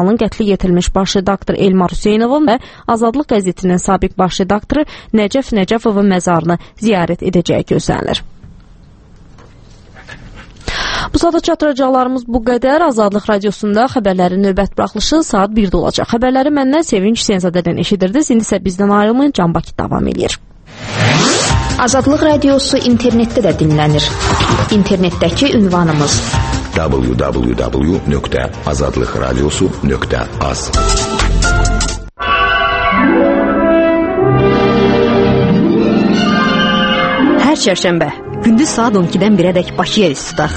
jurnalının qətlə yetirilmiş baş redaktoru Elmar Hüseynovun və Azadlıq qəzetinin sabiq baş redaktoru Nəcəf Nəcəfovun məzarını ziyarət edəcəyi gözlənilir. Bu saata çatdıracaqlarımız bu qədər. Azadlıq radiosunda xəbərlərin növbət buraxılışı saat 1-də olacaq. Xəbərləri məndən Sevinç Senzadədən eşidirdiniz. İndi isə bizdən ayrılmayın. Can Bakı davam edir. Azadlıq radiosu internetdə də dinlənir. İnternetdəki ünvanımız www.azadlıqradiosu.az. Hər çərşənbə gündüz saat 12-dən 1-ədək Bakıya üst tutaq.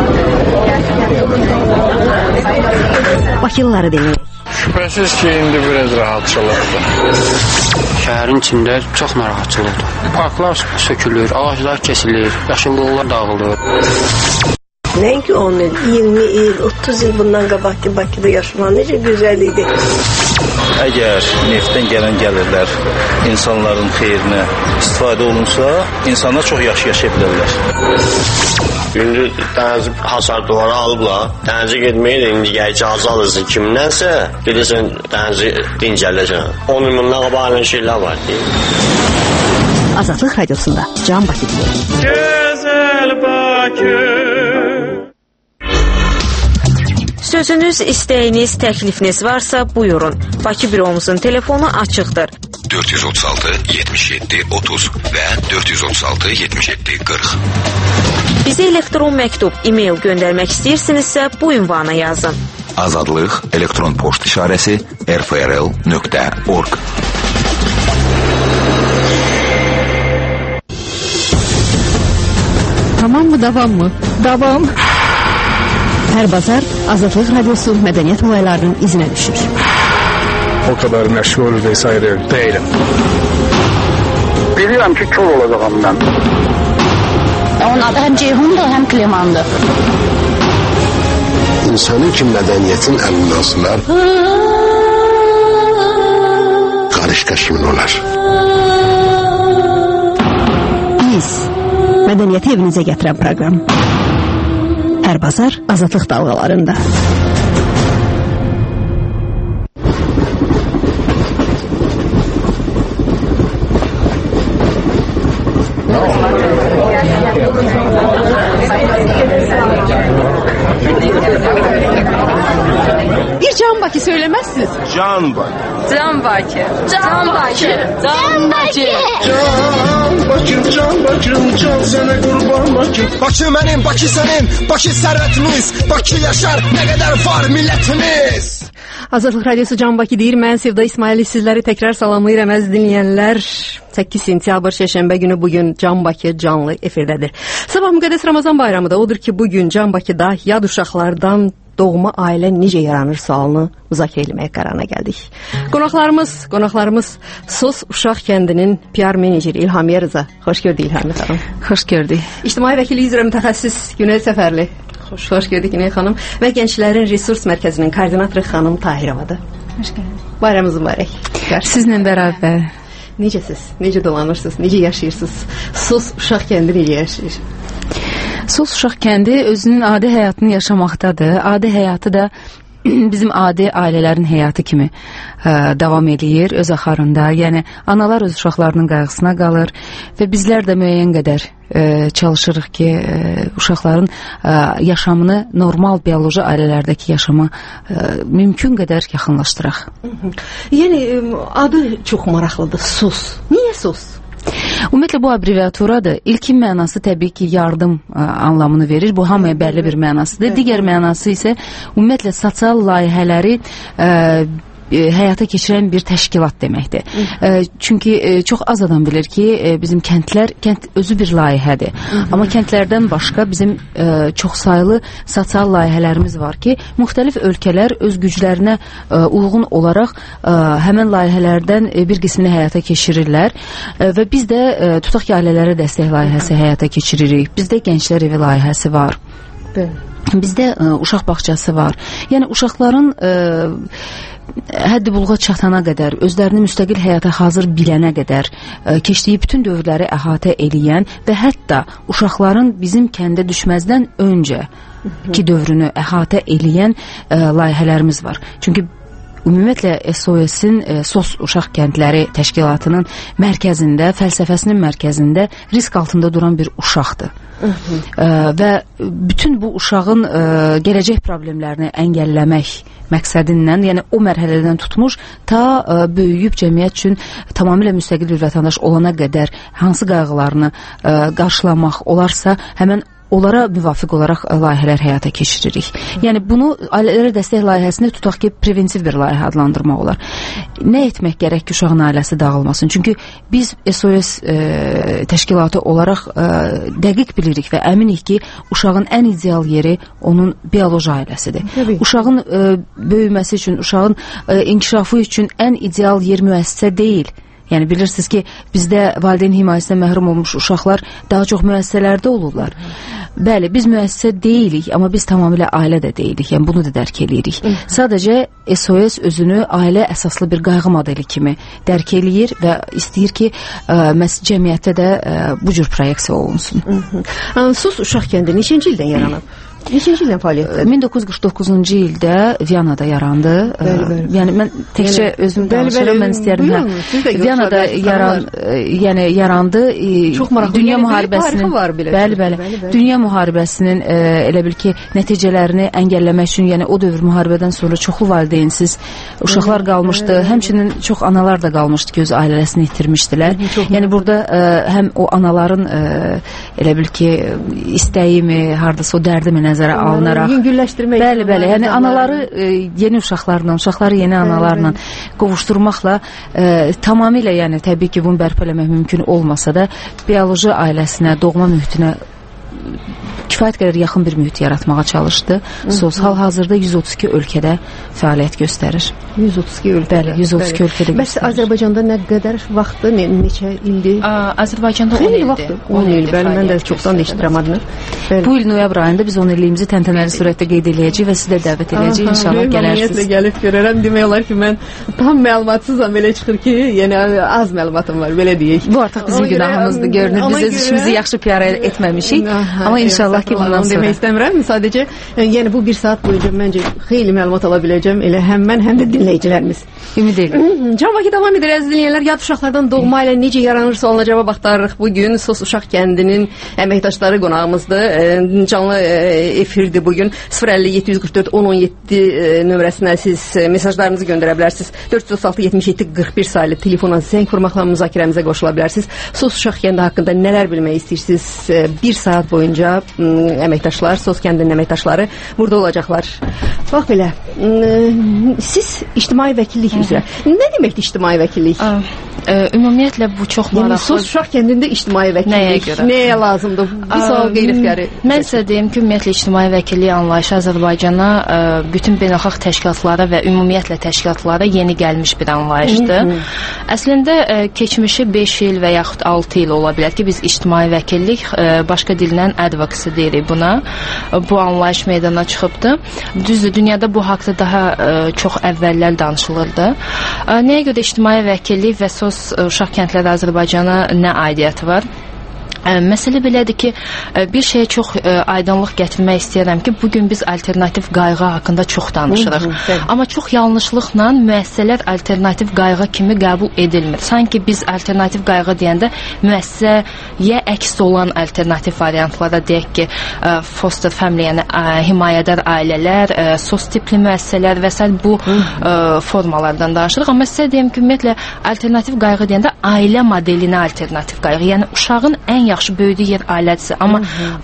Bakılıları dinləyək. Şübhəsiz ki, indi biraz rahatçılıqdır. Şəhərin içində çox narahatçılıqdır. Parklar sökülür, ağaclar kesilir, yaşıllıqlar dağılır. Nəinki 10 il, 20 il, 30 il bundan qabaqki Bakıda yaşamaq necə gözəl idi. Əgər neftdən gələn gəlirlər insanların xeyrinə istifadə olunsa, insanlar çox yaxşı yaşaya bilərlər. Gündüz dənizi hasar duvara alıblar, dənizi getməyi də indi icazə alırsın kimdənsə, bilirsən dənizi dincələcəksən. 10 il bundan qabaq şeylər var deyil. Azadlıq radiosunda Can Bakı deyir. Gözəl Bakı. Sözünüz, istəyiniz, təklifiniz varsa buyurun. Bakı büromuzun telefonu açıqdır. 436 77 30 və 436 77 40. Bizə elektron məktub, e-mail göndərmək istəyirsinizsə bu ünvana yazın. Azadlıq elektron poçt işarəsi rfrl.org. Tamam mı, davam mı? Davam. Hər bazar Azadlıq radiosu mədəniyyət olaylarının izinə düşür. O kadar məşğul vesaire değilim. Bilirəm ki, kör olacağım mən. Onun adı həm Ceyhundur, həm Klemandır. İnsanın ki, mədəniyyətin əlindən asılar, qarışqa kimin olar? Biz mədəniyyəti evinizə gətirən proqram. Hər bazar Azadlıq dalğalarında. Bir Can Bakı söylemezsiniz. Can Bakı. Can Bakı. Can Bakı. Can Bakı. Can Bakı, Can Bakı, Can sənə qurban Bakı. Bakı mənim, Bakı sənin, Bakı sərvətimiz, Bakı yaşar, nə qədər var millətimiz. Azadlıq radiosu Can Bakı deyir. Mən Sevda İsmaili sizləri təkrar salamlayıram əziz dinləyənlər. 8 sentyabr şəşənbə günü bugün Can Bakı canlı efirdədir. Sabah müqəddəs Ramazan bayramı da odur ki, bugün Can Bakıda yad uşaqlardan doğma ailə necə yaranır sualını müzakirə etməyə qərarına gəldik. Qonaqlarımız Sos Uşaq kəndinin PR meneceri İlhamiyə Rıza. Xoş gördük İlhamiyə xanım. Xoş gördük. İctimai vəkili üzrə mütəxəssis Günel Səfərli. Xoş gördük Günel xanım. Və Gənclərin Resurs Mərkəzinin koordinatoru xanım Tahirovadır. Xoş gördük. Bayramınız mübarək. Sizlə bərabər. Necəsiz? Necə dolanırsınız? Necə yaşayırsınız? Sos Uşaq kəndi necə yaşayır? Sos Uşaq kəndi özünün adi həyatını yaşamaqdadır. Adi həyatı da bizim adi ailələrin həyatı kimi davam edir öz axarında. Yəni analar öz uşaqlarının qayğısına qalır və bizlər də müəyyən qədər çalışırıq ki, uşaqların yaşamını normal bioloji ailələrdəki yaşama mümkün qədər yaxınlaşdıraq. Yəni adı çox maraqlıdır, SOS. Niyə SOS? Ümumiyyətlə bu abreviaturadır. İlkin mənası təbii ki yardım anlamını verir. Bu hamıya bəlli bir mənasıdır. Digər mənası isə ümumiyyətlə sosial layihələri həyata keçirən bir təşkilat deməkdir. Çünki çox az adam bilir ki, bizim kənd özü bir layihədir. Amma kəndlərdən başqa bizim çoxsaylı sosial layihələrimiz var ki, müxtəlif ölkələr öz güclərinə uyğun olaraq həmən layihələrdən bir qismini həyata keçirirlər və biz də tutaq ki, ailələrə dəstək layihəsi həyata keçiririk. Bizdə gənclər evi layihəsi var. Bizdə uşaq bağçası var. Yəni uşaqların həddi buluğa çatana qədər, özlərini müstəqil həyata hazır bilənə qədər keçdiyi bütün dövrləri əhatə eləyən və hətta uşaqların bizim kəndə düşməzdən öncə ki dövrünü əhatə eləyən layihələrimiz var. Çünki ümumiyyətlə SOS-in SOS Uşaq Kəndləri Təşkilatının mərkəzində, fəlsəfəsinin mərkəzində risk altında duran bir uşaqdır. Və bütün bu uşağın gələcək problemlərini əngəlləmək məqsədindən, yəni o mərhələdən tutmuş ta böyüyüb cəmiyyət üçün tamamilə müstəqil bir vətəndaş olana qədər hansı qayğılarını qarşılamaq olarsa, həmən onlara müvafiq olaraq layihələr həyata keçiririk. Yəni bunu ailələrə dəstək layihəsini tutaq ki, preventiv bir layihə adlandırmaq olar. Nə etmək gərək ki, uşağın ailəsi dağılmasın? Çünki biz SOS təşkilatı olaraq dəqiq bilirik və əminik ki, uşağın ən ideal yeri onun bioloji ailəsidir. Uşağın böyüməsi üçün, uşağın inkişafı üçün ən ideal yer müəssisə deyil. Yəni bilirsiniz ki, bizdə valideyn himayəsindən məhrum olmuş uşaqlar daha çox müəssisələrdə olurlar. Bəli, biz müəssisə deyilik, amma biz tamamilə ailə də deyilik. Yəni bunu da dərk eləyirik. Sadəcə SOS özünü ailə əsaslı bir qayğı modeli kimi dərk eləyir və istəyir ki, cəmiyyətdə də bu cür proyeksiya olunsun. SOS Uşaq Kəndi neçənci ildən yaranıb? Neçənci ildən fəaliyyətdə? 1949-cu ildə Viyanada yarandı. Yəni mən təkcə özüm danışıram, mən istəyərdim. Viyanada yarandı. Çox maraqlı. Dünya müharibəsinin Dünya müharibəsinin elə bil ki, nəticələrini əngəlləmək üçün, yəni o dövr müharibədən sonra çoxlu valideynsiz uşaqlar qalmışdı. Həmçinin çox analar da qalmışdı ki, öz ailəsini itirmişdilər. Yəni burada həm o anaların elə bil ki, istəyimi, hardasa o dərdimi nəzərə alınaraq. Yüngülləşdirmək. Bəli. Yəni anaları yeni uşaqlarla, uşaqları yeni analarla qovuşdurmaqla tamamilə, yəni təbii ki, bunu bərpələmək mümkün olmasa da bioloji ailəsinə, doğma mühitinə kifayət qədər yaxın bir mühit yaratmağa çalışdı. SOS hal-hazırda 132 ölkədə fəaliyyət göstərir. 132 ölkədə? Bəli, 132 ölkədə göstərir. Bəs Azərbaycanda nə qədər vaxtdır, neçə ildir? Azərbaycanda 10 ildir. 10 il, bəli, mən də çoxdan eşidirəm adını. Bu il noyabr ayında biz 10 illiyimizi təntənəli surətdə qeyd eləyəcəyik və sizə dəvət eləyəcəyik. İnşallah gələrsiniz. Ümumiyyətlə gəlib görərəm. Demək olar ki, mən tam məlumatsızam, belə çıxır ki, yəni az məlumatım var, belə deyək. Bu artıq bizim günahımızdır, görünür. Biz öz işimizi yaxşı PR etməmişik. Amma inşallah ki, bundan sonra demək istəmirəm. Sadəcə, yəni bu bir saat boyunca məncə xeyli məlumat ala biləcəm. Elə həm mən, həm də dinləyicilərimiz. Ümid edirəm. Can Bakı davam edir, əziz dinləyənlər. Yad uşaqlardan doğma ailə necə yaranırsa ona cavab axtarırıq. Bugün SOS Uşaq Kəndinin əməkdaşları qonağımızdır. Canlı efirdir bugün. 050-744-1017 nömrəsinə siz mesajlarınızı göndərə bilərsiniz. 436-77-41 sayılı telefona zəng vurmaqla müzakirəmizə qoşula bilərsiniz. SOS Uşaq Kəndi haqqında nələr bilmək istəyirsiniz? Bir saat boyunca əməkdaşlar, SOS Kəndinin əməkdaşları burada olacaqlar. Bax belə, siz ictimai vəkillik üzrə. Nə deməkdir ictimai vəkillik? Ümumiyyətlə bu çox maraqlı. Yəni SOS Uşaq Kəndində ictimai vəkillik nəyə lazımdır? Bu sual qeyri-ixtiyari. Mən sizə deyim ki, ümumiyyətlə ictimai vəkillik anlayışı Azərbaycana bütün beynəlxalq təşkilatlara və ümumiyyətlə təşkilatlara yeni gəlmiş bir anlayışdır. Əslində keçmişi 5 il və yaxud 6 il ola bilər ki, biz ictimai vəkillik başqa dillə advocacy deyirik buna. Bu anlayış meydana çıxıbdır. Düzdür, dünyada bu haqda daha çox əvvəllər danışılırdı. Nəyə görə ictimai vəkillik və SOS Uşaq Kəndləri Azərbaycana nə aidiyyəti var? Məsələ belədir ki, bir şeyə çox aydınlıq gətirmək istəyirəm ki, bugün biz alternativ qayğı haqqında çox danışırıq. Amma çox yanlışlıqla müəssisələr alternativ qayğı kimi qəbul edilmir. Sanki biz alternativ qayğı deyəndə müəssisəyə əks olan alternativ variantlara deyək ki, foster family, yəni himayədar ailələr, SOS tipli müəssisələr və s. bu formalardan danışırıq. Amma sizə deyim ki, ümumiyyətlə alternativ qayğı deyəndə ailə modelinə alternativ qayğı, yəni uşağın ən yaxşı böyüdüyü yer ailədirsə, amma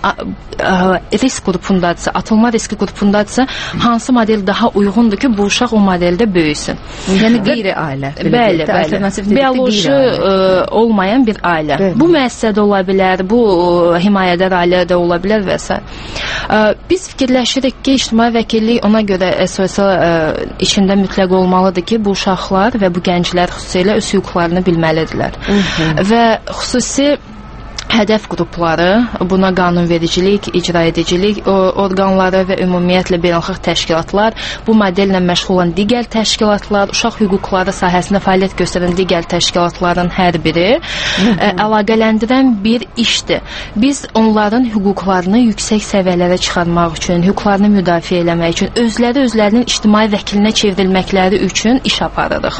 risk qrupundadırsa, atılma riski qrupundadırsa, hansı model daha uyğundur ki, bu uşaq o modeldə böyüsün? Yəni qeyri-ailə. Bəli, bioloji olmayan bir ailə. Bu müəssisədə ola bilər, bu himayədar ailə də ola bilər və s. Biz fikirləşirik ki, ictimai vəkillik ona görə SOS içində mütləq olmalıdır ki, bu uşaqlar və bu gənclər xüsusilə öz hüquqlarını bilməlidirlər. Və xüsusi hədəf qrupları, buna qanunvericilik, icraedicilik orqanları və ümumiyyətlə beynəlxalq təşkilatlar, bu modellə məşğul olan digər təşkilatlar, uşaq hüquqları sahəsində fəaliyyət göstərən digər təşkilatların hər biri əlaqələndirən bir işdir. Biz onların hüquqlarını yüksək səviyyələrə çıxarmaq üçün, hüquqlarını müdafiə eləmək üçün, özlərinin ictimai vəkilinə çevrilməkləri üçün iş aparırıq.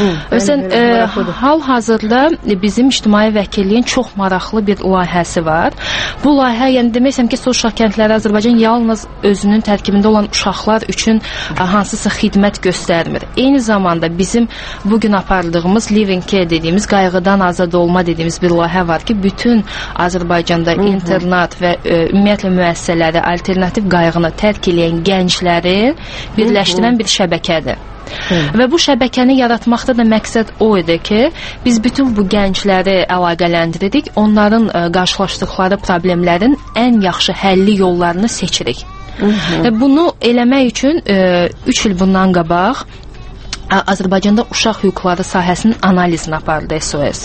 Hal-hazırda bizim ictimai vəkilliyin çox maraqlı bir layihəsi var. Bu layihə, yəni deməysəm ki, Uşaq Kəndləri Azərbaycan yalnız özünün tərkibində olan uşaqlar üçün hansısa xidmət göstərmir. Eyni zamanda bizim bugün apardığımız Living Care dediyimiz, qayğıdan azad olma dediyimiz bir layihə var ki, bütün Azərbaycanda internat və ümumiyyətlə müəssisələri alternativ qayğını tərk edən gəncləri birləşdirən bir şəbəkədir. Və bu şəbəkəni yaratmaqda da məqsəd o idi ki, biz bütün bu gəncləri əlaqələndiririk, onların qarşılaşdıqları problemlərin ən yaxşı həlli yollarını seçirik. Bunu eləmək üçün 3 il bundan qabaq Azərbaycanda uşaq hüquqları sahəsinin analizini apardı SOS.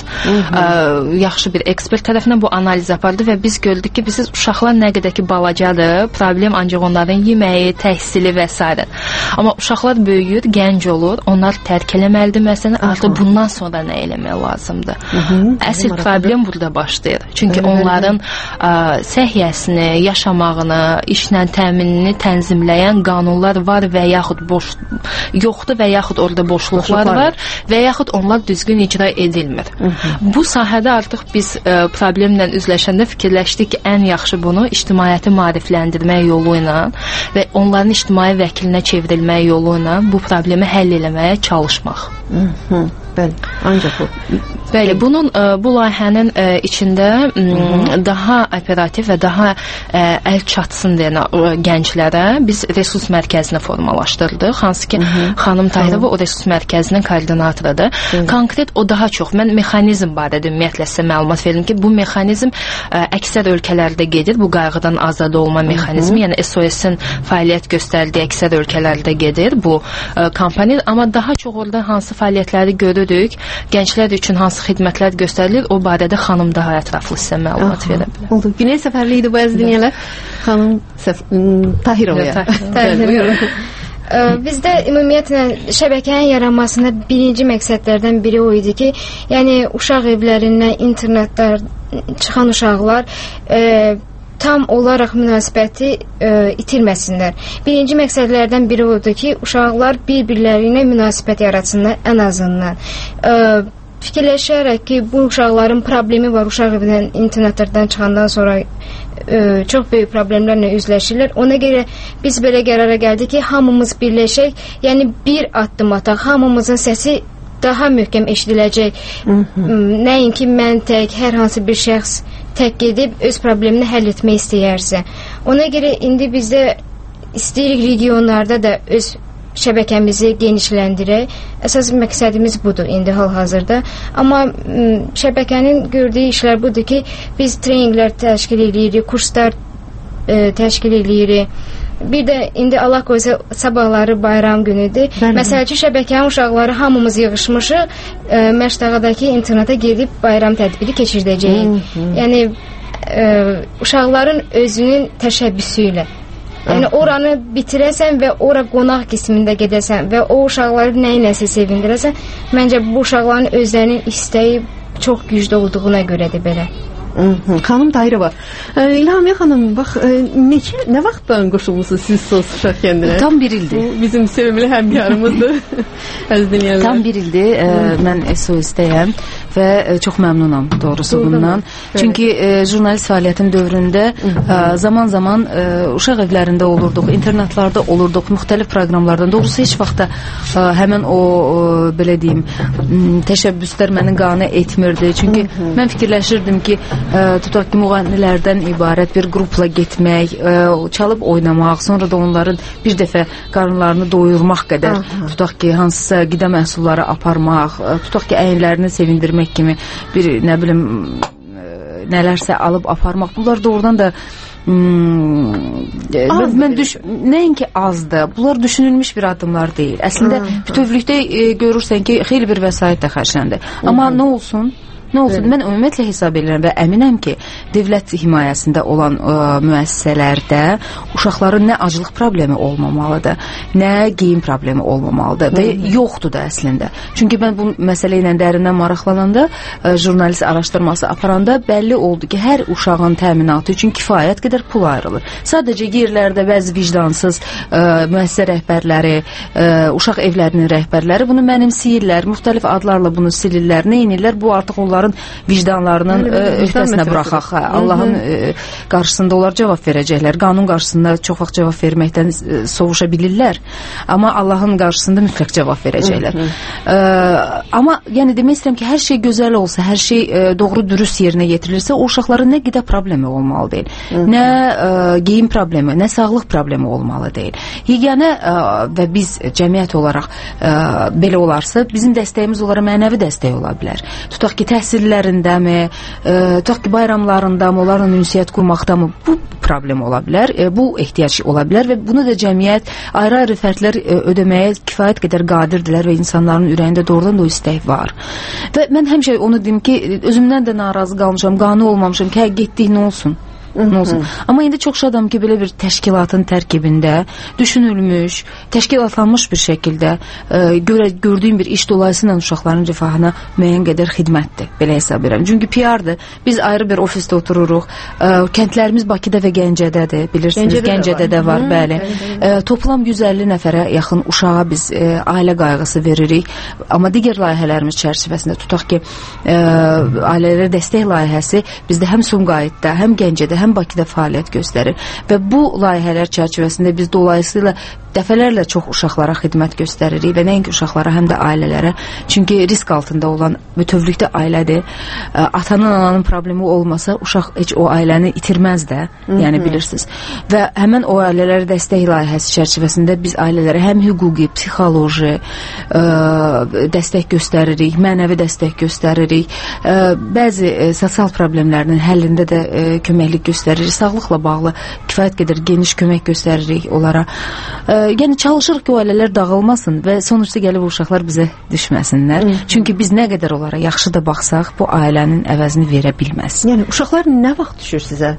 Yaxşı bir ekspert tərəfindən bu analiz apardı və biz gördük ki, uşaqlar nə qədər ki balacadır, problem ancaq onların yeməyi, təhsili və s. Amma uşaqlar böyüyür, gənc olur, onlar tərk eləməlidir məsələn, artıq bundan sonra nə eləmək lazımdır? Əsl problem burada başlayır. Çünki onların səhiyyəsini, yaşamağını, işlə təminini tənzimləyən qanunlar var və yaxud yoxdur və yaxud orada boşluqlar var və yaxud onlar düzgün icra edilmir. Bu sahədə artıq biz problemlə üzləşəndə fikirləşdik ki, ən yaxşı bunu ictimaiyyəti maarifləndirmək yolu ilə və onların ictimai vəkilinə çevrilmək yolu ilə bu problemi həll eləməyə çalışmaq. Bəli, ancaq bu. Bəli, bu layihənin içində daha operativ və daha əl çatsın deyən gənclərə biz resurs mərkəzini formalaşdırdıq. Hansı ki, xanım Tahirova o resurs mərkəzinin koordinatorudur. Konkret o daha çox, mən mexanizm barədə ümumiyyətlə sizə məlumat verim ki, bu mexanizm əksər ölkələrdə gedir, bu qayğıdan azad olma mexanizmi, yəni SOS-in fəaliyyət göstərdiyi əksər ölkələrdə gedir bu kampaniya, amma daha çox orada hansı fəaliyyətləri görürük, gənclər üçün hansı xidmətlər göstərilir, o barədə xanım daha ətraflı sizə məlumat verə bilər. Oldu. Güney səfərli idi bu əziz dinləyənlər. Xanım Tahirovaya. Buyurun. Bizdə ümumiyyətlə şəbəkənin yaranmasında birinci məqsədlərdən biri o idi ki, yəni uşaq evlərindən internetlər çıxan uşaqlar tam olaraq münasibəti itirməsinlər. Birinci məqsədlərdən biri odur ki, uşaqlar bir-birləri ilə münasibət yaratsınlar ən azından. Fikirləşərək ki, bu uşaqların problemi var, uşaq evindən, internetlərdən çıxandan sonra çox böyük problemlərlə üzləşirlər. Ona görə biz belə qərara gəldik ki, hamımız birləşək, yəni bir addım ataq, hamımızın səsi daha möhkəm eşidiləcək. Nəinki mən tək, hər hansı bir şəxs tək gedib öz problemini həll etmək istəyərsə. Ona görə indi bizdə istəyirik regionlarda da öz şəbəkəmizi genişləndirək. Əsas məqsədimiz budur indi hal-hazırda. Amma şəbəkənin gördüyü işlər budur ki, biz treninqlər təşkil edirik, kurslar təşkil edirik. Bir də indi Allah qoysa sabahları bayram günüdür. Məsəl üçün şəbəkənin uşaqları hamımız yığışmışıq, Məşdağadakı interneta gedib bayram tədbiri keçirdəcəyik. Yəni uşaqların özünün təşəbbüsü ilə. Yəni oranı bitirəsən və ora qonaq qismində gedəsən və o uşaqları nə iləsə sevindirəsən, məncə bu uşaqların özlərinin istəyi çox güclü olduğuna görədir belə. Xanım Tahirova, İlhamiyə xanım, bax, nə vaxtdan qoşulmusunuz siz SOS Uşaq Kəndinə? Tam bir ildir. Bu bizim sevimli həmkarımızdır. Tam bir ildir mən SOS-dəyəm və çox məmnunam doğrusu bundan. Çünki jurnalist fəaliyyətim dövründə zaman-zaman uşaq evlərində olurduq, internatlarda olurduq, müxtəlif proqramlardan. Doğrusu heç vaxtda həmən o, belə deyim, təşəbbüslər məni qane etmirdi. Çünki mən fikirləşirdim ki, tutaq ki, müğənnilərdən ibarət bir qrupla getmək, çalıb oynamaq, sonra da onların bir dəfə qarınlarını doyurmaq qədər, tutaq ki, hansısa qida məhsulları aparmaq, tutaq ki, əyinlərini sevindirmək kimi bir, nə bilim, nələrsə alıb aparmaq. Bunlar doğrudan da nəinki azdır. Bunlar düşünülmüş bir addımlar deyil. Əslində bütövlükdə görürsən ki, xeyli bir vəsait də xərcləndir. Amma nə olsun? Nə olsun, mən ümumiyyətlə hesab edirəm və əminəm ki, dövlət himayəsində olan müəssisələrdə uşaqların nə aclıq problemi olmamalıdır, nə geyim problemi olmamalıdır və yoxdur da əslində. Çünki mən bu məsələ ilə dərindən maraqlananda, jurnalist araşdırması aparanda bəlli oldu ki, hər uşağın təminatı üçün kifayət qədər pul ayrılır. Sadəcə yerlərdə bəzi vicdansız müəssisə rəhbərləri, uşaq evlərinin rəhbərləri bunu mənimsəyirlər, müxtəlif adlarla bunu silirlər, nə edirlər, bu artıq onların vicdanlarının öhdəsinə buraxaq. Allahın qarşısında onlar cavab verəcəklər. Qanun qarşısında çox vaxt cavab verməkdən sovuşa bilirlər. Amma Allahın qarşısında mütləq cavab verəcəklər. Amma yəni demək istəyirəm ki, hər şey gözəl olsa, hər şey doğru dürüst yerinə yetirilirsə, o uşaqların nə qida problemi olmalı deyil, nə geyim problemi, nə sağlıq problemi olmalı deyil. Yeganə və biz cəmiyyət olaraq belə olarsa, bizim dəstəyimiz onlara mənəvi dəstək ola bilər. Tutaq ki, təhsillərindəmi, tutaq ki, bayramlarındamı, onlarla ünsiyyət qurmaqdamı bu problem ola bilər, bu ehtiyac ola bilər və bunu da cəmiyyət ayrı-ayrı fərdlər ödəməyə kifayət qədər qadirdirlər və insanların ürəyində doğrudan da o istək var. Və mən həmişə onu deyim ki, özümdən də narazı qalmışam, qane olmamışam ki, getdik nə olsun? Amma indi çox şadam ki, belə bir təşkilatın tərkibində düşünülmüş, təşkilatlanmış bir şəkildə gördüyüm bir iş dolayısıyla uşaqların rifahına müəyyən qədər xidmətdir, belə hesab edirəm. Çünki PR-dır. Biz ayrı bir ofisdə otururuq. Kəndlərimiz Bakıda və Gəncədədir, bilirsiniz. Gəncədə də var, bəli. Toplam 150 nəfərə yaxın uşağa biz ailə qayğısı veririk. Amma digər layihələrimiz çərçivəsində tutaq ki, ailələrə dəstək layihəsi bizdə həm Sumqayıtda, həm Gəncədə, həm Bakıda fəaliyyət göstərir və bu layihələr çərçivəsində biz dolayısıyla dəfələrlə çox uşaqlara xidmət göstəririk və nəinki uşaqlara, həm də ailələrə. Çünki risk altında olan bütövlükdə ailədir. Atanın, ananın problemi olmasa, uşaq heç o ailəni itirməz də, yəni bilirsiniz. Və həmən o ailələrə dəstək layihəsi çərçivəsində biz ailələrə həm hüquqi, psixoloji dəstək göstəririk, mənəvi dəstək göstəririk. Bəzi sosial problemlərinin həllində də köməklik göstəririk. Sağlıqla bağlı kifayət qədər geniş kömək göstəririk onlara. Yəni çalışırıq ki, o ailələr dağılmasın və sonuçda gəlib uşaqlar bizə düşməsinlər. Çünki biz nə qədər onlara yaxşı da baxsaq, bu ailənin əvəzini verə bilməz. Yəni uşaqlar nə vaxt düşür sizə?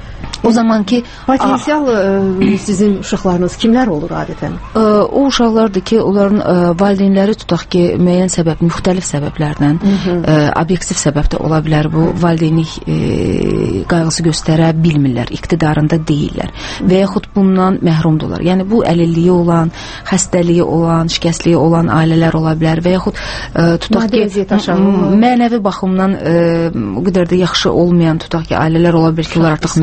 O zaman ki, potensial sizin uşaqlarınız kimlər olur adətən? O uşaqlardır ki, onların valideynləri tutaq ki, müəyyən səbəb, müxtəlif səbəblərdən, obyektiv səbəb də ola bilər bu, valideynlik qayğısı göstərə bilmirlər, iqtidarında deyirlər və yaxud bundan məhrumdurlar. Yəni bu əlilliyi olan, xəstəliyi olan, şikəstliyi olan ailələr ola bilər və yaxud tutaq ki, mənəvi baxımdan o qədər də yaxşı olmayan tutaq ki, ailələr ola bilər ki, onlar artıq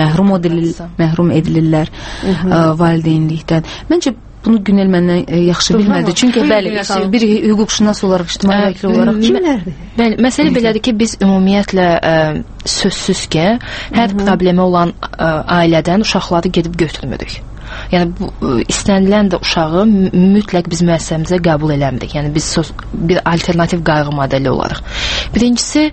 məhrum edilirlər valideynlikdən. Məncə bunu Günel məndən yaxşı bilmədi. Çünki bəli, bir hüquqşünas olaraq, ictimai vəkil olaraq kimlərdir? Bəli, məsələ belədir ki, biz ümumiyyətlə sözsüz ki, hər problemi olan ailədən uşaqları gedib götürmürük. Yəni bu istənilən də uşağı mütləq biz müəssisəmizə qəbul eləmirik. Yəni biz bir alternativ qayğı modeli olaraq. Birincisi,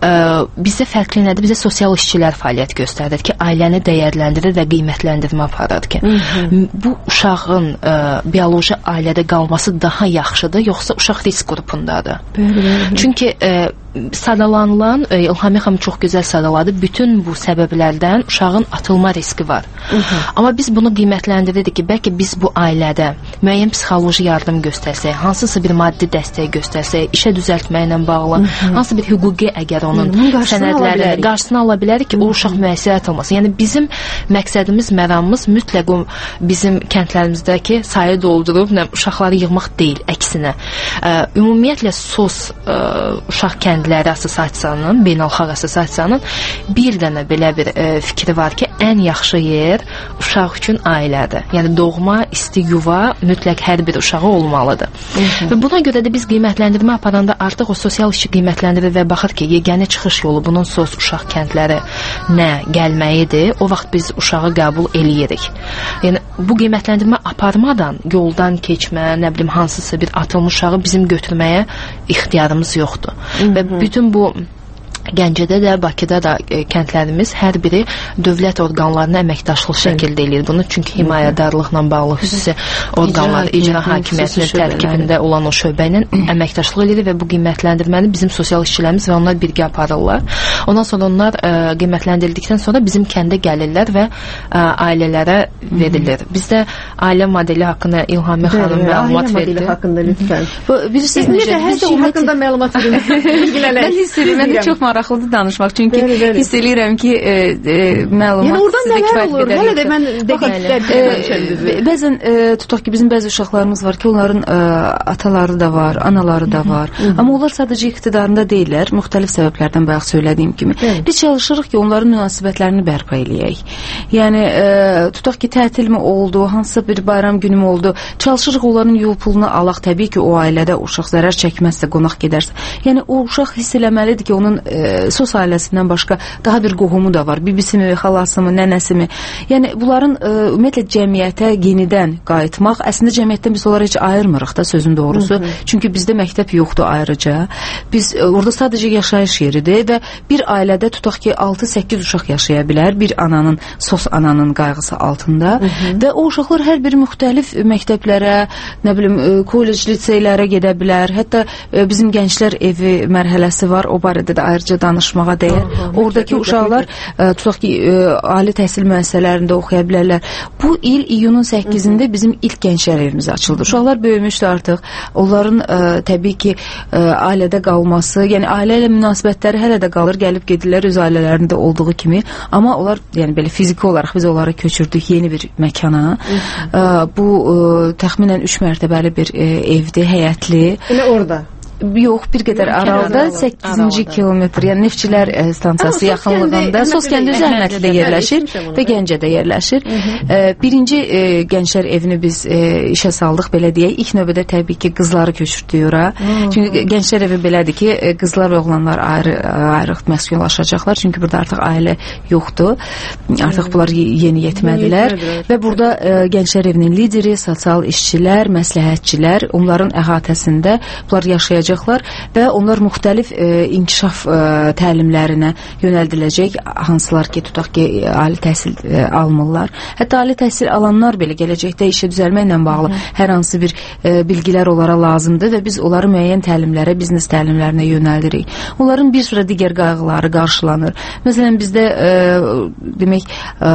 bizdə fərqli nədir? Bizdə sosial işçilər fəaliyyət göstərir ki, ailəni dəyərləndirir və qiymətləndirmə aparır ki, bu uşağın bioloji ailədə qalması daha yaxşıdır, yoxsa uşaq risk qrupundadır. Çünki sadalanılan, İlhami xanım çox gözəl sadaladı, bütün bu səbəblərdən uşağın atılma riski var. Amma biz bunu qiymətləndiririk ki, bəlkə biz bu ailədə müəyyən psixoloji yardım göstərsək, hansısa bir maddi dəstək göstərsək, işə düzəltməklə bağlı, hansı bir hüquqi əgər onun sənədləri qarşısını ala bilərik ki, o uşaq müəssisəyə atılmasın. Yəni bizim məqsədimiz, məramımız mütləq o bizim kəndlərimizdəki sayı doldurub uşaqları yığmaq deyil, əksinə. Ümumiyyətlə SOS uşaq kəndləri assosiasiyanın, beynəlxalq assosiasiyanın bir dənə belə bir fikri var ki, ən yaxşı yer uşaq üçün ailədir. Yəni doğma, isti yuva mütləq hər bir uşağı olmalıdır. Və buna görə də biz qiymətləndirmə aparanda artıq o sosial işi qiymətləndirir və baxır ki, yeganə çıxış yolu bunun SOS uşaq kəndləri nə gəlməyidir, o vaxt biz uşağı qəbul eləyirik. Yəni bu qiymətləndirmə aparmadan yoldan keçmə, nə bilim hansısa bir atılmış uşağı bizim götürməyə ixtiyarımız yoxdur. Və bütün bu Gəncədə də, Bakıda da kəndlərimiz hər biri dövlət orqanlarına əməkdaşlıq şəkildə eləyir bunu. Çünki himayədarlıqla bağlı xüsusi orqanlar, icra hakimiyyətinin tərkibində olan o şöbə ilə əməkdaşlıq eləyir və bu qiymətləndirməni bizim sosial işçilərimiz və onlar birgə aparırlar. Ondan sonra onlar qiymətləndirildikdən sonra bizim kəndə gəlirlər və ailələrə verilir. Bizdə ailə modeli haqqında İlhami xanım məlumat verdi. Ailə modeli haqqında lütfən. Bilirsiniz necə hər şey haqqında məlumat verin. Mən hiss edirəm, mən çox maraqlıdır danışmaq. Çünki hiss edirəm ki, məlumat sizə kifayət qədər. Hələ də mən dəqiqlər bəzən tutaq ki, bizim bəzi uşaqlarımız var ki, onların ataları da var, anaları da var. Amma onlar sadəcə iqtidarında deyirlər, müxtəlif səbəblərdən bayaq söylədiyim kimi. Biz çalışırıq ki, onların münasibətlərini bərpa eləyək. Yəni tutaq ki, tətilmi oldu, hansısa bir bayram günü oldu. Çalışırıq onların yol pulunu alaq. Təbii ki, o ailədə uşaq zərər çəkməzsə, qonaq gedərsə. Yəni o uşaq hiss eləməlidir ki, onun sos ailəsindən başqa daha bir qohumu da var. Bibisimi, xalasımı, nənəsimi. Yəni bunların ümumiyyətlə cəmiyyətə yenidən qayıtmaq. Əslində cəmiyyətdən biz onları heç ayırmırıq da, sözün doğrusu. Çünki bizdə məktəb yoxdur ayrıca. Biz orada sadəcə yaşayış yeridir və bir ailədə tutaq ki 6-8 uşaq yaşaya bilər. Bir ananın, sos ananın qayğısı altında və o uşaqlar hər biri müxtəlif məktəblərə, nə bilim, kollec, liseylərə gedə bilər. Hətta bizim gənclər evi mərhələsi var. O barədə də ayrıca danışmağa dəyər. Oradakı uşaqlar tutaq ki ali təhsil müəssisələrində oxuya bilərlər. Bu il iyunun 8-də bizim ilk gənclər evimiz açıldı. Uşaqlar böyümüşdü artıq. Onların təbii ki ailədə qalması, yəni ailə ilə münasibətləri hələ də qalır, gəlib gedirlər öz ailələrində olduğu kimi. Amma onlar yəni belə fiziki olaraq biz onları köçürdük yeni bir məkana. Bu təxminən 3 mərtəbəli bir evdir, həyətli. Elə orada. Yox, bir qədər aralıda 8-ci kilometr, yəni Neftçilər stansiyası yaxınlığında Soskəndi Zəhmətlidə yerləşir və Gəncədə yerləşir. Birinci gənclər evini biz işə saldıq, belə deyək. İlk növbədə təbii ki qızları köçürdük ora. Çünki gənclər evi belədir ki, qızlar və oğlanlar ayrı məskunlaşacaqlar. Çünki burada artıq ailə yoxdur. Artıq bunlar yeni yetmədilər və burada gənclər evinin lideri, sosial işçilər, məsləhətçilər, onların əhatəsində bunlar yaşayacaq və onlar müxtəlif inkişaf təlimlərinə yönəldiləcək, hansılar ki, tutaq ki, ali təhsil almırlar. Hətta ali təhsil alanlar belə gələcəkdə işə düzəlməklə bağlı hər hansı bir bilgilər onlara lazımdır və biz onları müəyyən təlimlərə, biznes təlimlərinə yönəldirik. Onların bir sıra digər qayğıları qarşılanır. Məsələn, bizdə demək,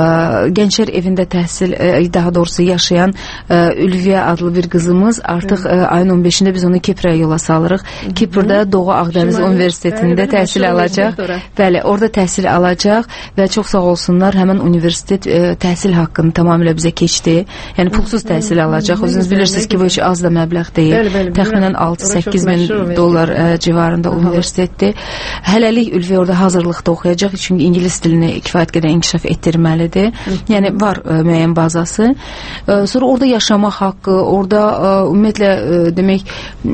gənclər evində təhsil, daha doğrusu yaşayan Ülviyə adlı bir qızımız artıq ayın 15-də biz onu Kiprə yola salırıq. Kiprdə Doğu Ağdəniz Universitetində təhsil alacaq. Bəli, orada təhsil alacaq və çox sağ olsunlar, həmin universitet təhsil haqqını tamamilə bizə keçdi. Yəni pulsuz təhsil alacaq. Özünüz bilirsiniz ki, bu heç az da məbləğ deyil. Təxminən 6-8 min dollar civarında universitetdir. Hələlik Ülviyə orada hazırlıqda oxuyacaq, çünki ingilis dilini kifayət qədər inkişaf etdirməlidir. Yəni var müəyyən bazası. Sonra orada yaşamaq haqqı, orada ümumiyyətlə demək,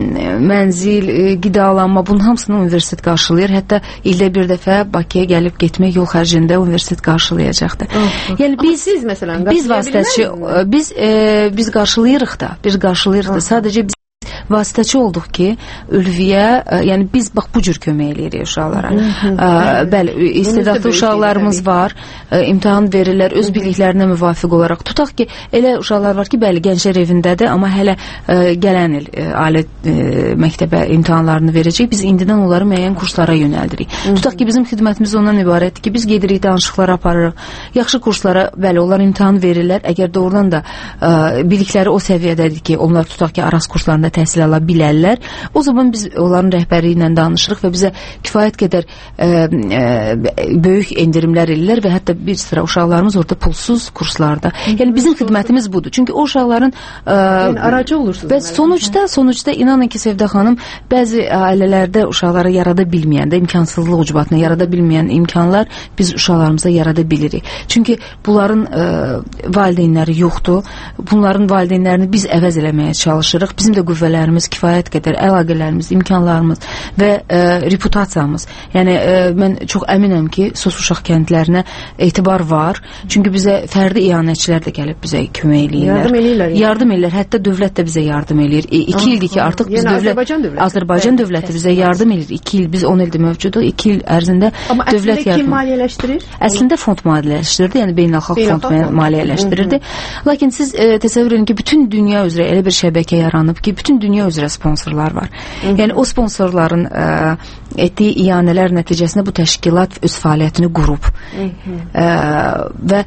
mənzil, qidalanma, bunun hamısını universitet qarşılayır. Hətta ildə bir dəfə Bakıya gəlib getmək yol xərcində universitet qarşılayacaqdır. Yəni biz məsələn, biz vasitəçi, biz qarşılayırıq da. Biz qarşılayırıq da. Sadəcə biz vasitəçi olduq ki, Ülviyə, yəni biz bax bu cür kömək eləyirik uşaqlara. Bəli, istedadlı uşaqlarımız var, imtahan verirlər öz biliklərinə müvafiq olaraq. Tutaq ki, elə uşaqlar var ki, bəli, gənclər evindədir, amma hələ gələn il ali məktəbə imtahanlarını verəcək. Biz indidən onları müəyyən kurslara yönəldirik. Tutaq ki, bizim xidmətimiz ondan ibarətdir ki, biz gedirik, danışıqlar aparırıq. Yaxşı kurslara, bəli, onlar imtahan verirlər. Əgər doğrudan da bilikləri o səviyyədədir ki, onlar tutaq ki, Aras kurslarında təhsil ala bilərlər. O zaman biz onların rəhbəri ilə danışırıq və bizə kifayət qədər böyük endirimlər edirlər və hətta bir sıra uşaqlarımız orada pulsuz kurslarda. Yəni bizim xidmətimiz budur. Çünki o uşaqların aracı olursunuz. Və sonuçda inanın ki, Sevdə xanım, bəzi ailələrdə uşaqları yarada bilməyəndə, imkansızlıq ucbatını yarada bilməyən imkanlar biz uşaqlarımıza yarada bilirik. Çünki bunların valideynləri yoxdur. Bunların valideynlərini biz əvəz eləməyə çalışırıq. Bizim də qüvvələrimiz vəsaitlərimiz kifayət qədər, əlaqələrimiz, imkanlarımız və reputasiyamız. Yəni mən çox əminəm ki, Sos Uşaq kəndlərinə etibar var. Çünki bizə fərdi iyanəçilər də gəlib bizə kömək eləyirlər. Yardım eləyirlər. Hətta dövlət də bizə yardım eləyir. 2 ildir ki, artıq biz Azərbaycan dövləti bizə yardım eləyir. 2 il, biz 10 ildir mövcuduq. 2 il ərzində dövlət yardım. Kim maliyyələşdirir? Əslində fond maliyyələşdirirdi, yəni beynəlxalq fond maliyyələşdirirdi. Lakin siz təsəvvür edin ki, bütün dünya üzrə elə bir şəbəkə yaranıb ki, bütün dünya üzrə sponsorlar var. Yəni o sponsorların etdiyi iyanələr nəticəsində bu təşkilat öz fəaliyyətini qurub. Və